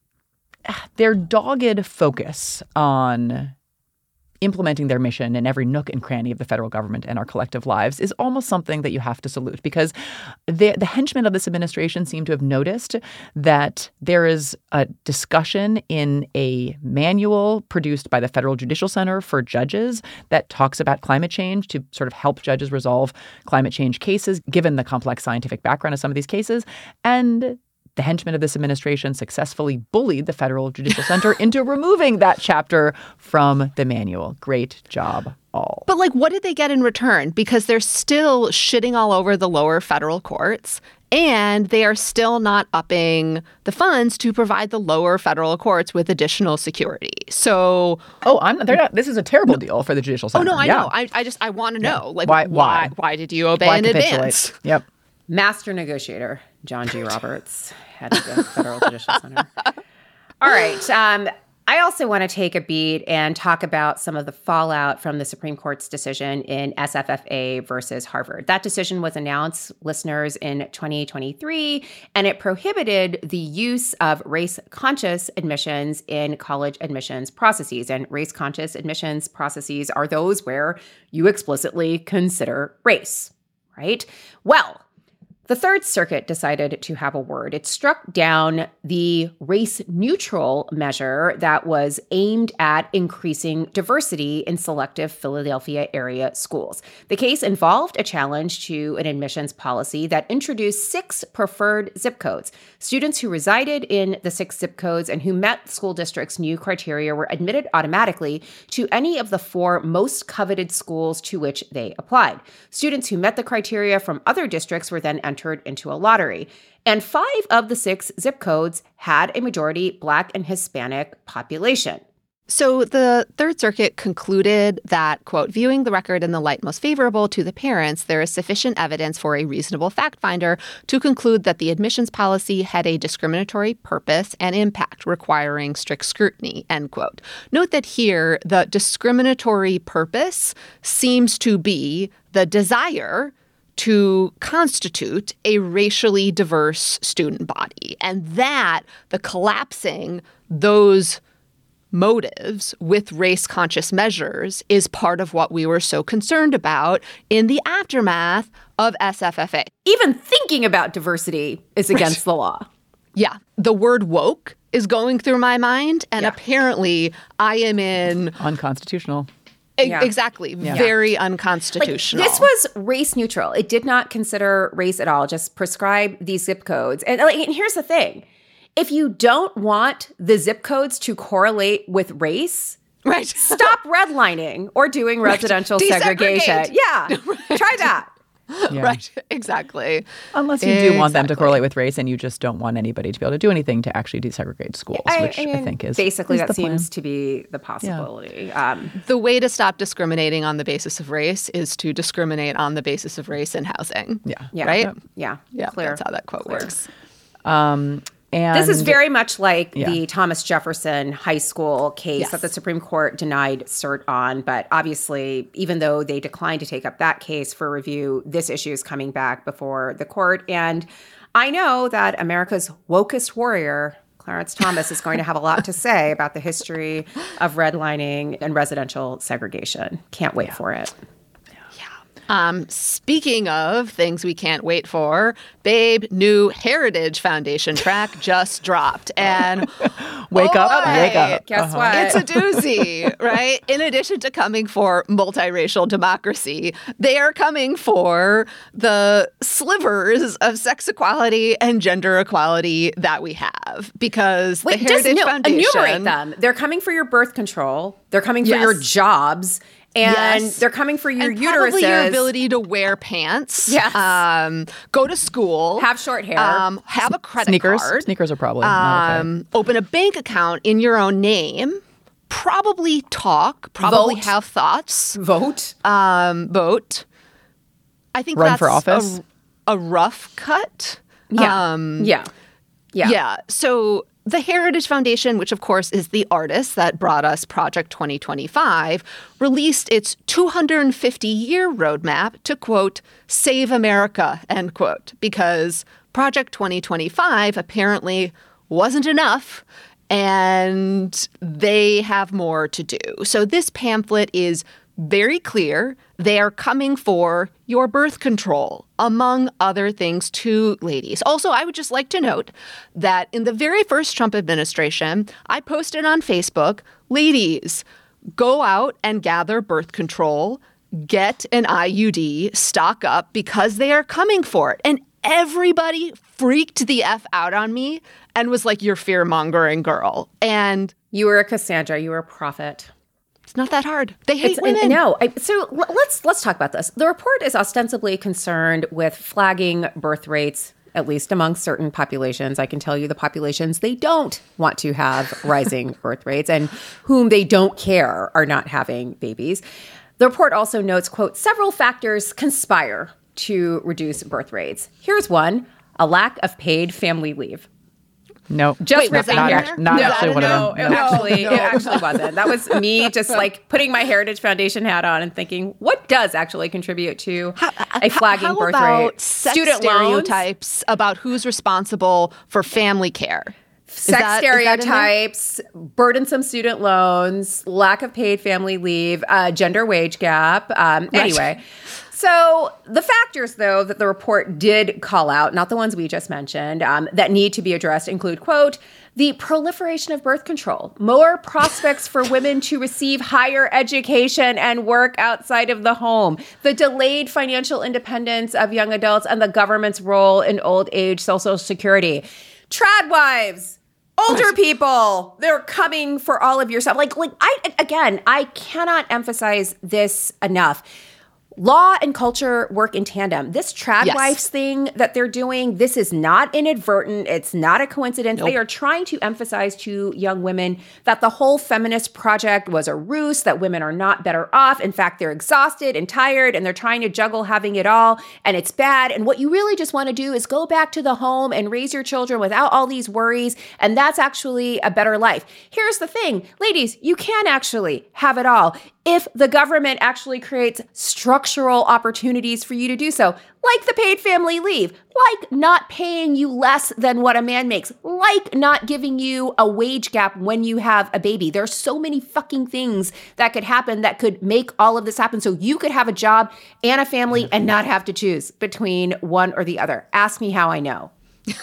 their dogged focus on implementing their mission in every nook and cranny of the federal government and our collective lives is almost something that you have to salute, because the henchmen of this administration seem to have noticed that there is a discussion in a manual produced by the Federal Judicial Center for judges that talks about climate change to sort of help judges resolve climate change cases, given the complex scientific background of some of these cases. And The henchmen of this administration successfully bullied the Federal Judicial Center into removing that chapter from the manual. Great job, all. But what did they get in return? Because they're still shitting all over the lower federal courts, and they are still not upping the funds to provide the lower federal courts with additional security. So, this is a terrible deal for the Judicial Center. Oh no, I know. I want to know, why did you obey in advance? Yep. Master negotiator John G. Roberts, head of the Federal Judicial Center. All right. I also want to take a beat and talk about some of the fallout from the Supreme Court's decision in SFFA versus Harvard. That decision was announced, listeners, in 2023, and it prohibited the use of race-conscious admissions in college admissions processes. And race-conscious admissions processes are those where you explicitly consider race, right? Well, the Third Circuit decided to have a word. It struck down the race-neutral measure that was aimed at increasing diversity in selective Philadelphia area schools. The case involved a challenge to an admissions policy that introduced 6 preferred zip codes. Students who resided in the 6 zip codes and who met the school district's new criteria were admitted automatically to any of the 4 most coveted schools to which they applied. Students who met the criteria from other districts were then entered into a lottery. And 5 of the 6 zip codes had a majority Black and Hispanic population. So the Third Circuit concluded that, quote, viewing the record in the light most favorable to the parents, there is sufficient evidence for a reasonable fact finder to conclude that the admissions policy had a discriminatory purpose and impact requiring strict scrutiny, end quote. Note that here, the discriminatory purpose seems to be the desire to constitute a racially diverse student body, and that the collapsing those motives with race-conscious measures is part of what we were so concerned about in the aftermath of SFFA. Even thinking about diversity is against the law. Yeah. The word woke is going through my mind, and apparently I am in... Unconstitutional. Exactly. Yeah. Very unconstitutional. This was race neutral. It did not consider race at all, just prescribe these zip codes. And here's the thing. If you don't want the zip codes to correlate with race, right, stop redlining or doing residential segregation. Yeah, try that. Yeah. Right, exactly. Unless you do want them to correlate with race and you just don't want anybody to be able to do anything to actually desegregate schools, which I think is basically that seems to be the possibility. Yeah. The way to stop discriminating on the basis of race is to discriminate on the basis of race in housing. Yeah. Right? Yeah. Clear. That's how that quote works. And this is very much like the Thomas Jefferson High School case that the Supreme Court denied cert on. But obviously, even though they declined to take up that case for review, this issue is coming back before the court. And I know that America's wokest warrior, Clarence Thomas, is going to have a lot to say about the history of redlining and residential segregation. Can't wait for it. Speaking of things we can't wait for, Babe, new Heritage Foundation track just dropped. And wake up. Guess what? It's a doozy, right? In addition to coming for multiracial democracy, they are coming for the slivers of sex equality and gender equality that we have. Because the Heritage Foundation... enumerate them. They're coming for your birth control. They're coming for your jobs. And they're coming for your uteruses. Probably your ability to wear pants. Yes. Go to school. Have short hair. Have a credit card. Sneakers are probably not okay. Open a bank account in your own name. Probably talk. Probably have thoughts. Vote. Vote. I think Run that's for office. A rough cut. Yeah. So the Heritage Foundation, which of course is the artist that brought us Project 2025, released its 250-year roadmap to, quote, save America, end quote, because Project 2025 apparently wasn't enough and they have more to do. So this pamphlet is very clear. They are coming for your birth control, among other things, too, ladies. Also, I would just like to note that in the very first Trump administration, I posted on Facebook, ladies, go out and gather birth control, get an IUD, stock up, because they are coming for it. And everybody freaked the F out on me and was like, you're fear-mongering, girl. And you were a Cassandra. You were a prophet. It's not that hard. They hate women. No. So let's talk about this. The report is ostensibly concerned with flagging birth rates, at least among certain populations. I can tell you the populations they don't want to have rising birth rates and whom they don't care are not having babies. The report also notes, quote, several factors conspire to reduce birth rates. Here's one, a lack of paid family leave. No, just not actually one of them. It actually wasn't. That was me just like putting my Heritage Foundation hat on and thinking, what does actually contribute to a flagging birth rate? Student stereotypes about who's responsible for family care. Sex stereotypes, burdensome student loans, lack of paid family leave, gender wage gap. Anyway. So the factors, though, that the report did call out, not the ones we just mentioned, that need to be addressed include, quote, the proliferation of birth control, more prospects for women to receive higher education and work outside of the home, the delayed financial independence of young adults, and the government's role in old age Social Security. Trad wives, older people, they're coming for all of your stuff. I cannot emphasize this enough. Law and culture work in tandem. This trad wives thing that they're doing, this is not inadvertent. It's not a coincidence. Nope. They are trying to emphasize to young women that the whole feminist project was a ruse, that women are not better off. In fact, they're exhausted and tired, and they're trying to juggle having it all, and it's bad. And what you really just want to do is go back to the home and raise your children without all these worries, and that's actually a better life. Here's the thing, ladies, you can actually have it all if the government actually creates structural opportunities for you to do so, like the paid family leave, like not paying you less than what a man makes, like not giving you a wage gap when you have a baby. There are so many fucking things that could happen that could make all of this happen so you could have a job and a family and not have to choose between one or the other. Ask me how I know.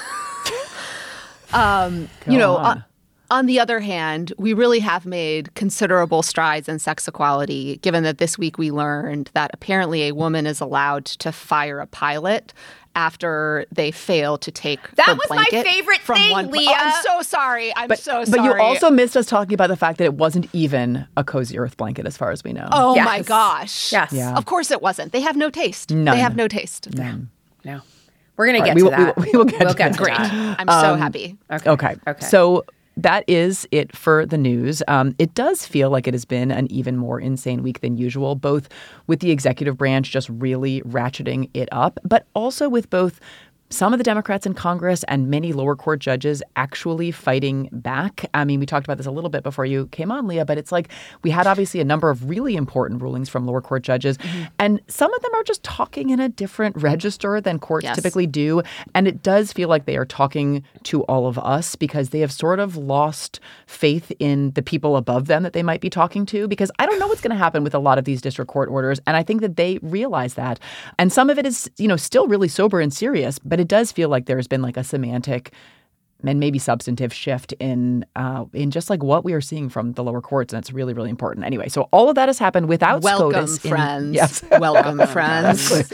On the other hand, we really have made considerable strides in sex equality, given that this week we learned that apparently a woman is allowed to fire a pilot after they fail to take that her was blanket my favorite from thing, one Leah. I'm so sorry. I'm so sorry. But you also missed us talking about the fact that it wasn't even a Cozy Earth blanket, as far as we know. Oh my gosh! Yes, Of course it wasn't. They have no taste. None. They have no taste. None. No. We're gonna get to that. We will get to that. Great. I'm so happy. Okay. So that is it for the news. It does feel like it has been an even more insane week than usual, both with the executive branch just really ratcheting it up, but also with both some of the Democrats in Congress and many lower court judges actually fighting back. I mean, we talked about this a little bit before you came on, Leah, but it's like we had obviously a number of really important rulings from lower court judges, and some of them are just talking in a different register than courts typically do. And it does feel like they are talking to all of us because they have sort of lost faith in the people above them that they might be talking to, because I don't know what's going to happen with a lot of these district court orders. And I think that they realize that. And some of it is, still really sober and serious, but it does feel like there's been like a semantic and maybe substantive shift in just like what we are seeing from the lower courts, and it's really, really important. Anyway, so all of that has happened without SCOTUS. Welcome, friends.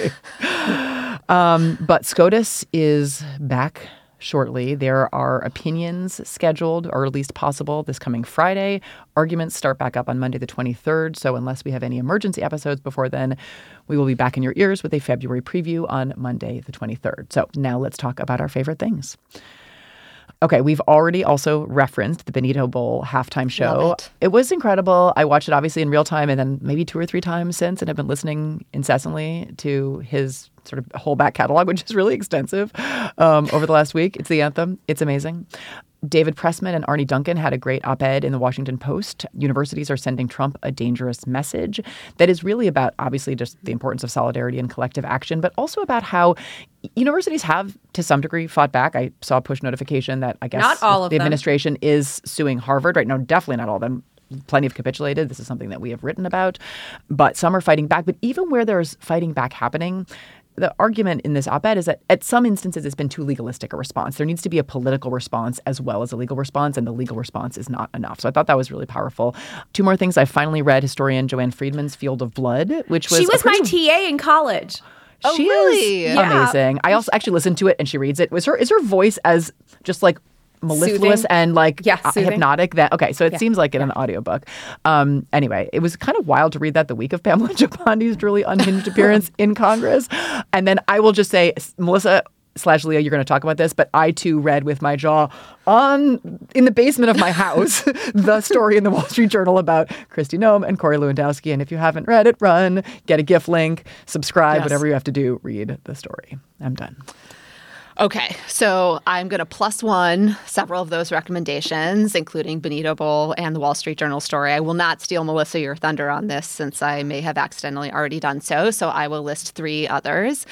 But SCOTUS is back shortly. There are opinions scheduled, or at least possible, this coming Friday. Arguments start back up on Monday the 23rd. So unless we have any emergency episodes before then, we will be back in your ears with a February preview on Monday the 23rd. So now let's talk about our favorite things. Okay, we've already also referenced the Benito Bowl halftime show. It was incredible. I watched it obviously in real time and then maybe 2 or 3 times since, and have been listening incessantly to his sort of whole back catalog, which is really extensive over the last week. It's the anthem. It's amazing. David Pressman and Arnie Duncan had a great op-ed in the Washington Post. Universities are sending Trump a dangerous message that is really about, obviously, just the importance of solidarity and collective action, but also about how universities have, to some degree, fought back. I saw a push notification that I guess not all of the them. Administration is suing Harvard. Right? No, definitely not all of them. Plenty have capitulated. This is something that we have written about. But some are fighting back. But even where there's fighting back happening, the argument in this op-ed is that at some instances it's been too legalistic a response. There needs to be a political response as well as a legal response, and the legal response is not enough. So I thought that was really powerful. 2 more things. I finally read historian Joanne Friedman's Field of Blood, which was... She was my TA in college. Oh, She really? is Yeah. amazing. I also actually listened to it and she reads it. Is her voice as just like mellifluous Soothing. and like Soothing. hypnotic? So it seems like in an audiobook. Anyway, it was kind of wild to read that the week of Pamela Chapandi's truly unhinged appearance in Congress. And then I will just say, Melissa / Leah, you're going to talk about this, but I too read with my jaw in the basement of my house the story in the Wall Street Journal about Kristi Noem and Corey Lewandowski. And if you haven't read it, run, get a GIF link, subscribe, whatever you have to do, read the story. I'm done. Okay, so I'm going to +1 several of those recommendations, including Bonito Bowl and the Wall Street Journal story. I will not steal, Melissa, your thunder on this since I may have accidentally already done so. So I will list 4 others.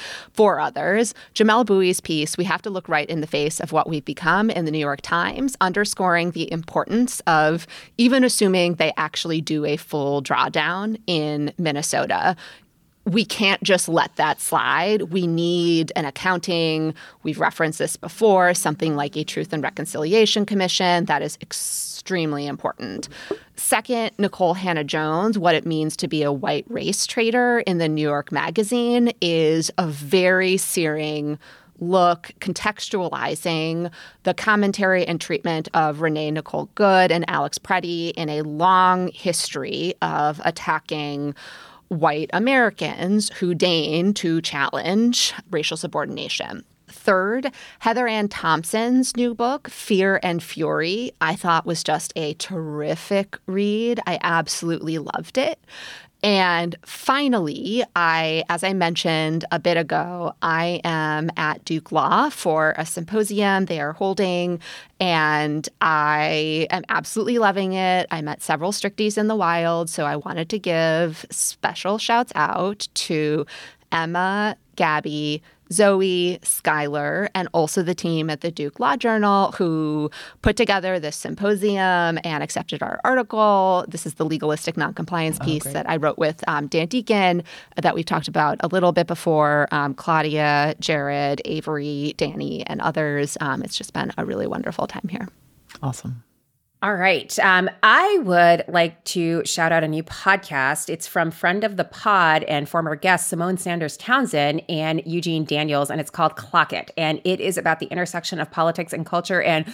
Jamelle Bouie's piece, We Have to Look Right in the Face of What We've Become, in the New York Times, underscoring the importance of even assuming they actually do a full drawdown in Minnesota. We can't just let that slide. We need an accounting. We've referenced this before, something like a Truth and Reconciliation Commission. That is extremely important. Second, Nicole Hannah-Jones, What It Means to Be a White Race Traitor, in the New York Magazine, is a very searing look, contextualizing the commentary and treatment of Renee Nicole Good and Alex Preddy in a long history of attacking white Americans who deign to challenge racial subordination. Third, Heather Ann Thompson's new book, Fear and Fury, I thought was just a terrific read. I absolutely loved it. And finally, as I mentioned a bit ago, I am at Duke Law for a symposium they are holding, and I am absolutely loving it. I met several stricties in the wild, so I wanted to give special shouts out to Emma, Gabby, Zoe, Skylar, and also the team at the Duke Law Journal who put together this symposium and accepted our article. This is the legalistic noncompliance piece that I wrote with Dan Deacon that we've talked about a little bit before, Claudia, Jared, Avery, Danny, and others. It's just been a really wonderful time here. Awesome. All right. I would like to shout out a new podcast. It's from friend of the pod and former guest Simone Sanders Townsend and Eugene Daniels, and it's called Clock It. And it is about the intersection of politics and culture. And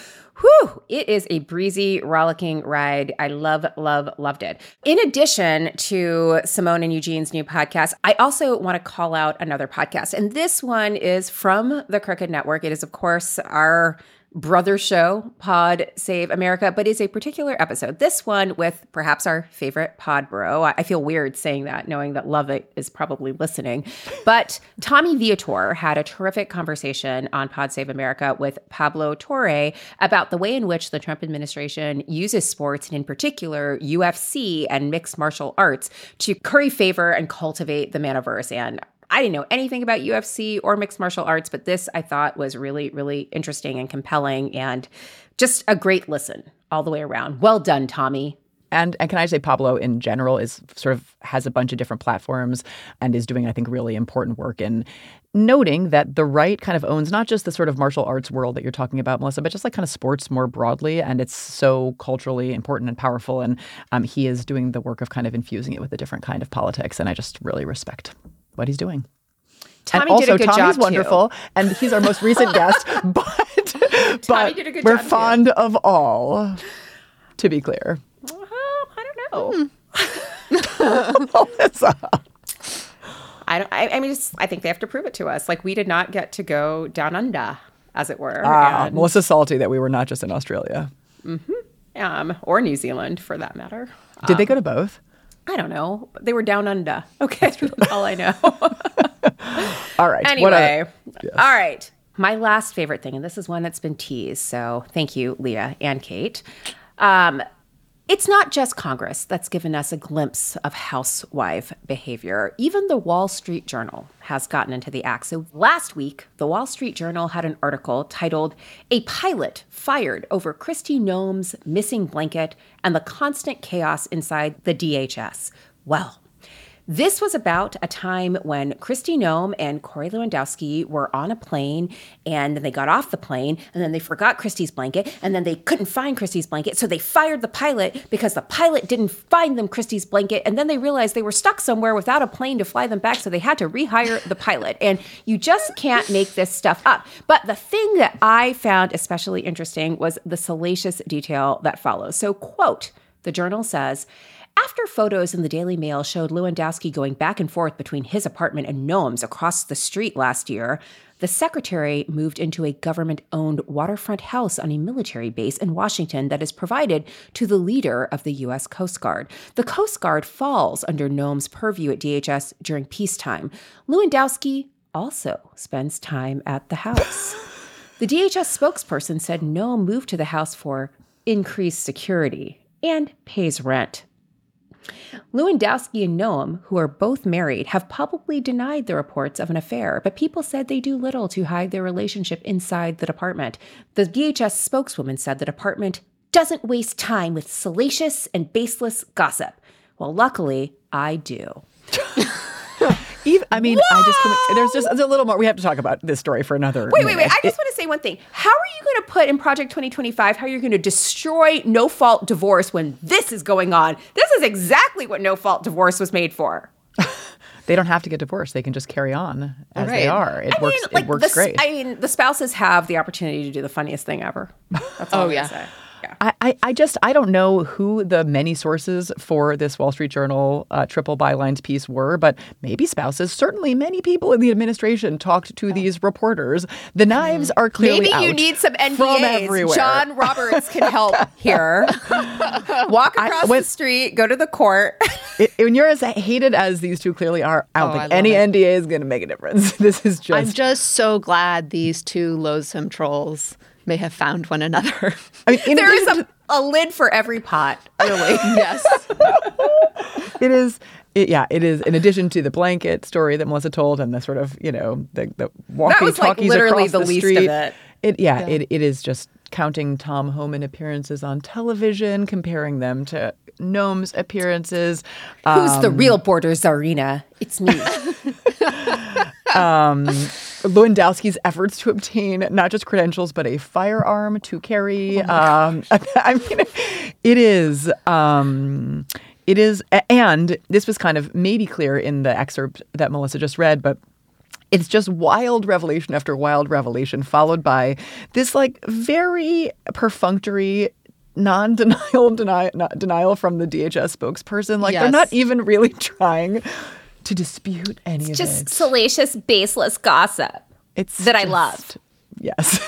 it is a breezy, rollicking ride. I loved it. In addition to Simone and Eugene's new podcast, I also want to call out another podcast. And this one is from the Crooked Network. It is, of course, our brother show, Pod Save America, but is a particular episode. This one with perhaps our favorite pod bro. I feel weird saying that, knowing that Lovett is probably listening. But Tommy Viator had a terrific conversation on Pod Save America with Pablo Torre about the way in which the Trump administration uses sports, and in particular UFC and mixed martial arts, to curry favor and cultivate the manaverse. And I didn't know anything about UFC or mixed martial arts, but this I thought was really, really interesting and compelling and just a great listen all the way around. Well done, Tommy. And can I say Pablo in general is sort of has a bunch of different platforms and is doing, I think, really important work in noting that the right kind of owns not just the sort of martial arts world that you're talking about, Melissa, but just like kind of sports more broadly. And it's so culturally important and powerful. And he is doing the work of kind of infusing it with a different kind of politics. And I just really respect what he's doing. Tommy and also, did a good Tommy's job wonderful, too. And he's our most recent guest. But did a good we're job fond too. of all. To be clear, I don't know. Melissa. I think they have to prove it to us. Like, we did not get to go down under, as it were. Melissa's salty that we were not just in Australia. Mm-hmm. Or New Zealand, for that matter. Did they go to both? I don't know. They were down under. Okay, that's all I know. All right. Anyway, yes. All right. My last favorite thing, and this is one that's been teased, so thank you, Leah and Kate. It's not just Congress that's given us a glimpse of housewife behavior. Even the Wall Street Journal has gotten into the act. So last week, the Wall Street Journal had an article titled, "A Pilot Fired Over Kristi Noem's Missing Blanket and the Constant Chaos Inside the DHS." Well, This was about a time when Kristi Noem and Corey Lewandowski were on a plane, and then they got off the plane, and then they forgot Kristi's blanket, and then they couldn't find Kristi's blanket, so they fired the pilot because the pilot didn't find them Kristi's blanket, and then they realized they were stuck somewhere without a plane to fly them back, so they had to rehire the pilot. And you just can't make this stuff up. But the thing that I found especially interesting was the salacious detail that follows. So, quote, the Journal says, after photos in the Daily Mail showed Lewandowski going back and forth between his apartment and Noem's across the street last year, the secretary moved into a government-owned waterfront house on a military base in Washington that is provided to the leader of the U.S. Coast Guard. The Coast Guard falls under Noem's purview at DHS during peacetime. Lewandowski also spends time at the house. The DHS spokesperson said Noem moved to the house for increased security and pays rent. Lewandowski and Noem, who are both married, have publicly denied the reports of an affair, but people said they do little to hide their relationship inside the department. The DHS spokeswoman said the department doesn't waste time with salacious and baseless gossip. Well, luckily, I do. There's just a little more. We have to talk about this story for another Wait. minute. I just want to say one thing. How are you going to put in Project 2025, how you're going to destroy no-fault divorce when this is going on? This is exactly what no-fault divorce was made for. They don't have to get divorced. They can just carry on as they are. It works great. I mean, the spouses have the opportunity to do the funniest thing ever. That's all I'm going to say. Yeah. I don't know who the many sources for this Wall Street Journal triple bylines piece were, but maybe spouses. Certainly many people in the administration talked to these reporters. The knives are clearly out. Maybe you need some NDAs. From everywhere. John Roberts can help here. Walk across the street, go to the court. When you're as hated as these two clearly are, I don't think any NDA is going to make a difference. This is just... I'm just so glad these two loathsome trolls may have found one another. I mean, there is a lid for every pot, really. Yes. It is. It is. In addition to the blanket story that Melissa told, and the sort of the walkie-talkies across the street. Least of it. It is just counting Tom Homan appearances on television, comparing them to Noem's appearances. Who's the real border czarina? It's me. Lewandowski's efforts to obtain not just credentials, but a firearm to carry. It is, and this was kind of maybe clear in the excerpt that Melissa just read, but it's just wild revelation after wild revelation, followed by this very perfunctory denial from the DHS spokesperson. Yes. They're not even really trying to dispute any of it. It's just salacious, baseless gossip. I loved. Yes.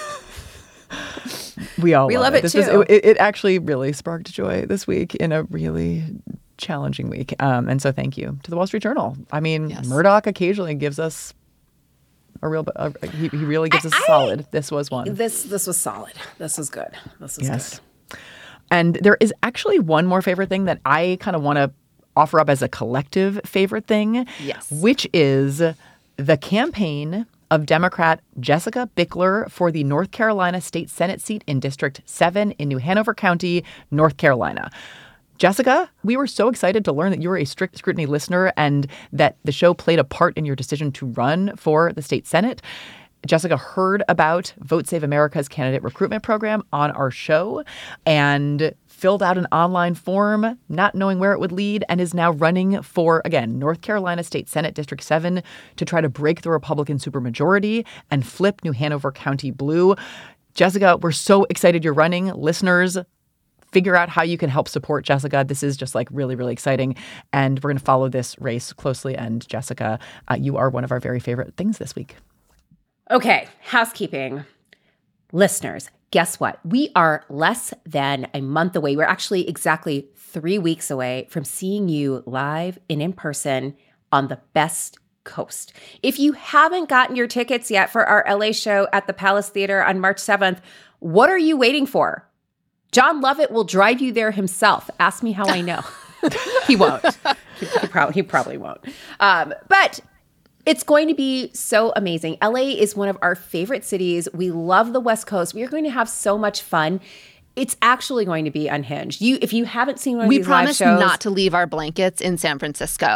We love it too. It actually really sparked joy this week in a really challenging week. And so thank you to the Wall Street Journal. I mean, yes. Murdoch occasionally gives us he really gives us a solid. This was one. This was solid. This was good. This was good. And there is actually one more favorite thing that I kind of want to offer up as a collective favorite thing, which is the campaign of Democrat Jessica Bickler for the North Carolina State Senate seat in District 7 in New Hanover County, North Carolina. Jessica, we were so excited to learn that you were a Strict Scrutiny listener and that the show played a part in your decision to run for the state Senate. Jessica heard about Vote Save America's candidate recruitment program on our show and filled out an online form, not knowing where it would lead, and is now running for, again, North Carolina State Senate District 7 to try to break the Republican supermajority and flip New Hanover County blue. Jessica, we're so excited you're running. Listeners, figure out how you can help support Jessica. This is just really, really exciting. And we're going to follow this race closely. And Jessica, you are one of our very favorite things this week. Okay, housekeeping. Listeners, guess what? We are less than a month away. We're actually exactly 3 weeks away from seeing you live and in person on the best coast. If you haven't gotten your tickets yet for our LA show at the Palace Theater on March 7th, what are you waiting for? John Lovett will drive you there himself. Ask me how I know. He won't. He probably won't. But it's going to be so amazing. LA is one of our favorite cities. We love the West Coast. We are going to have so much fun. It's actually going to be unhinged. If you haven't seen one of these live shows, we promise not to leave our blankets in San Francisco.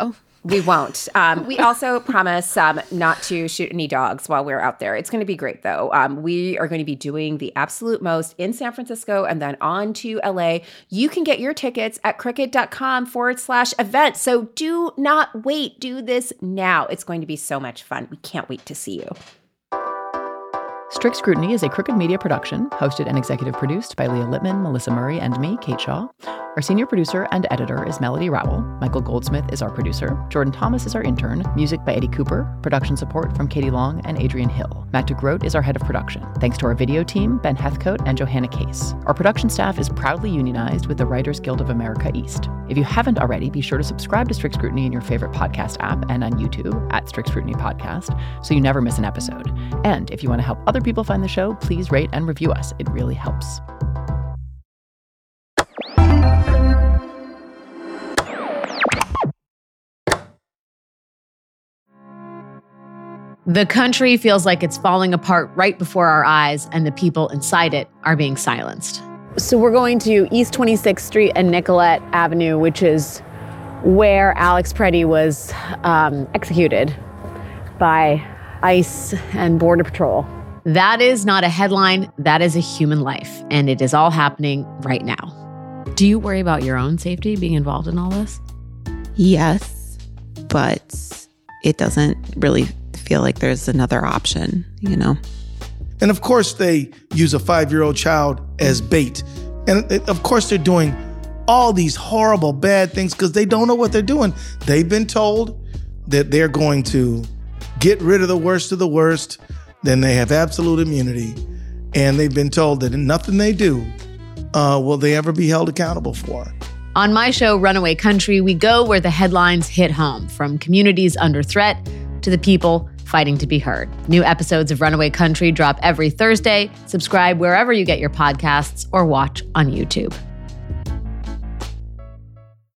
We won't. We also promise not to shoot any dogs while we're out there. It's going to be great, though. We are going to be doing the absolute most in San Francisco and then on to LA. You can get your tickets at crooked.com/event. So do not wait. Do this now. It's going to be so much fun. We can't wait to see you. Strict Scrutiny is a Crooked Media production, hosted and executive produced by Leah Lippman, Melissa Murray, and me, Kate Shaw. Our senior producer and editor is Melody Rowell. Michael Goldsmith is our producer. Jordan Thomas is our intern. Music by Eddie Cooper. Production support from Katie Long and Adrian Hill. Matt DeGroat is our head of production. Thanks to our video team, Ben Heathcote and Johanna Case. Our production staff is proudly unionized with the Writers Guild of America East. If you haven't already, be sure to subscribe to Strict Scrutiny in your favorite podcast app and on YouTube at Strict Scrutiny Podcast so you never miss an episode. And if you want to help other people find the show, please rate and review us. It really helps. The country feels like it's falling apart right before our eyes, and the people inside it are being silenced. So we're going to East 26th Street and Nicollet Avenue, which is where Alex Preddy was executed by ICE and Border Patrol. That is not a headline. That is a human life, and it is all happening right now. Do you worry about your own safety being involved in all this? Yes, but it doesn't really feel like there's another option, you know? And of course, they use a 5-year-old child as bait. And of course, they're doing all these horrible, bad things because they don't know what they're doing. They've been told that they're going to get rid of the worst of the worst, then they have absolute immunity. And they've been told that nothing they do will they ever be held accountable for. On my show, Runaway Country, we go where the headlines hit home, from communities under threat to the people fighting to be heard. New episodes of Runaway Country drop every Thursday. Subscribe wherever you get your podcasts or watch on YouTube.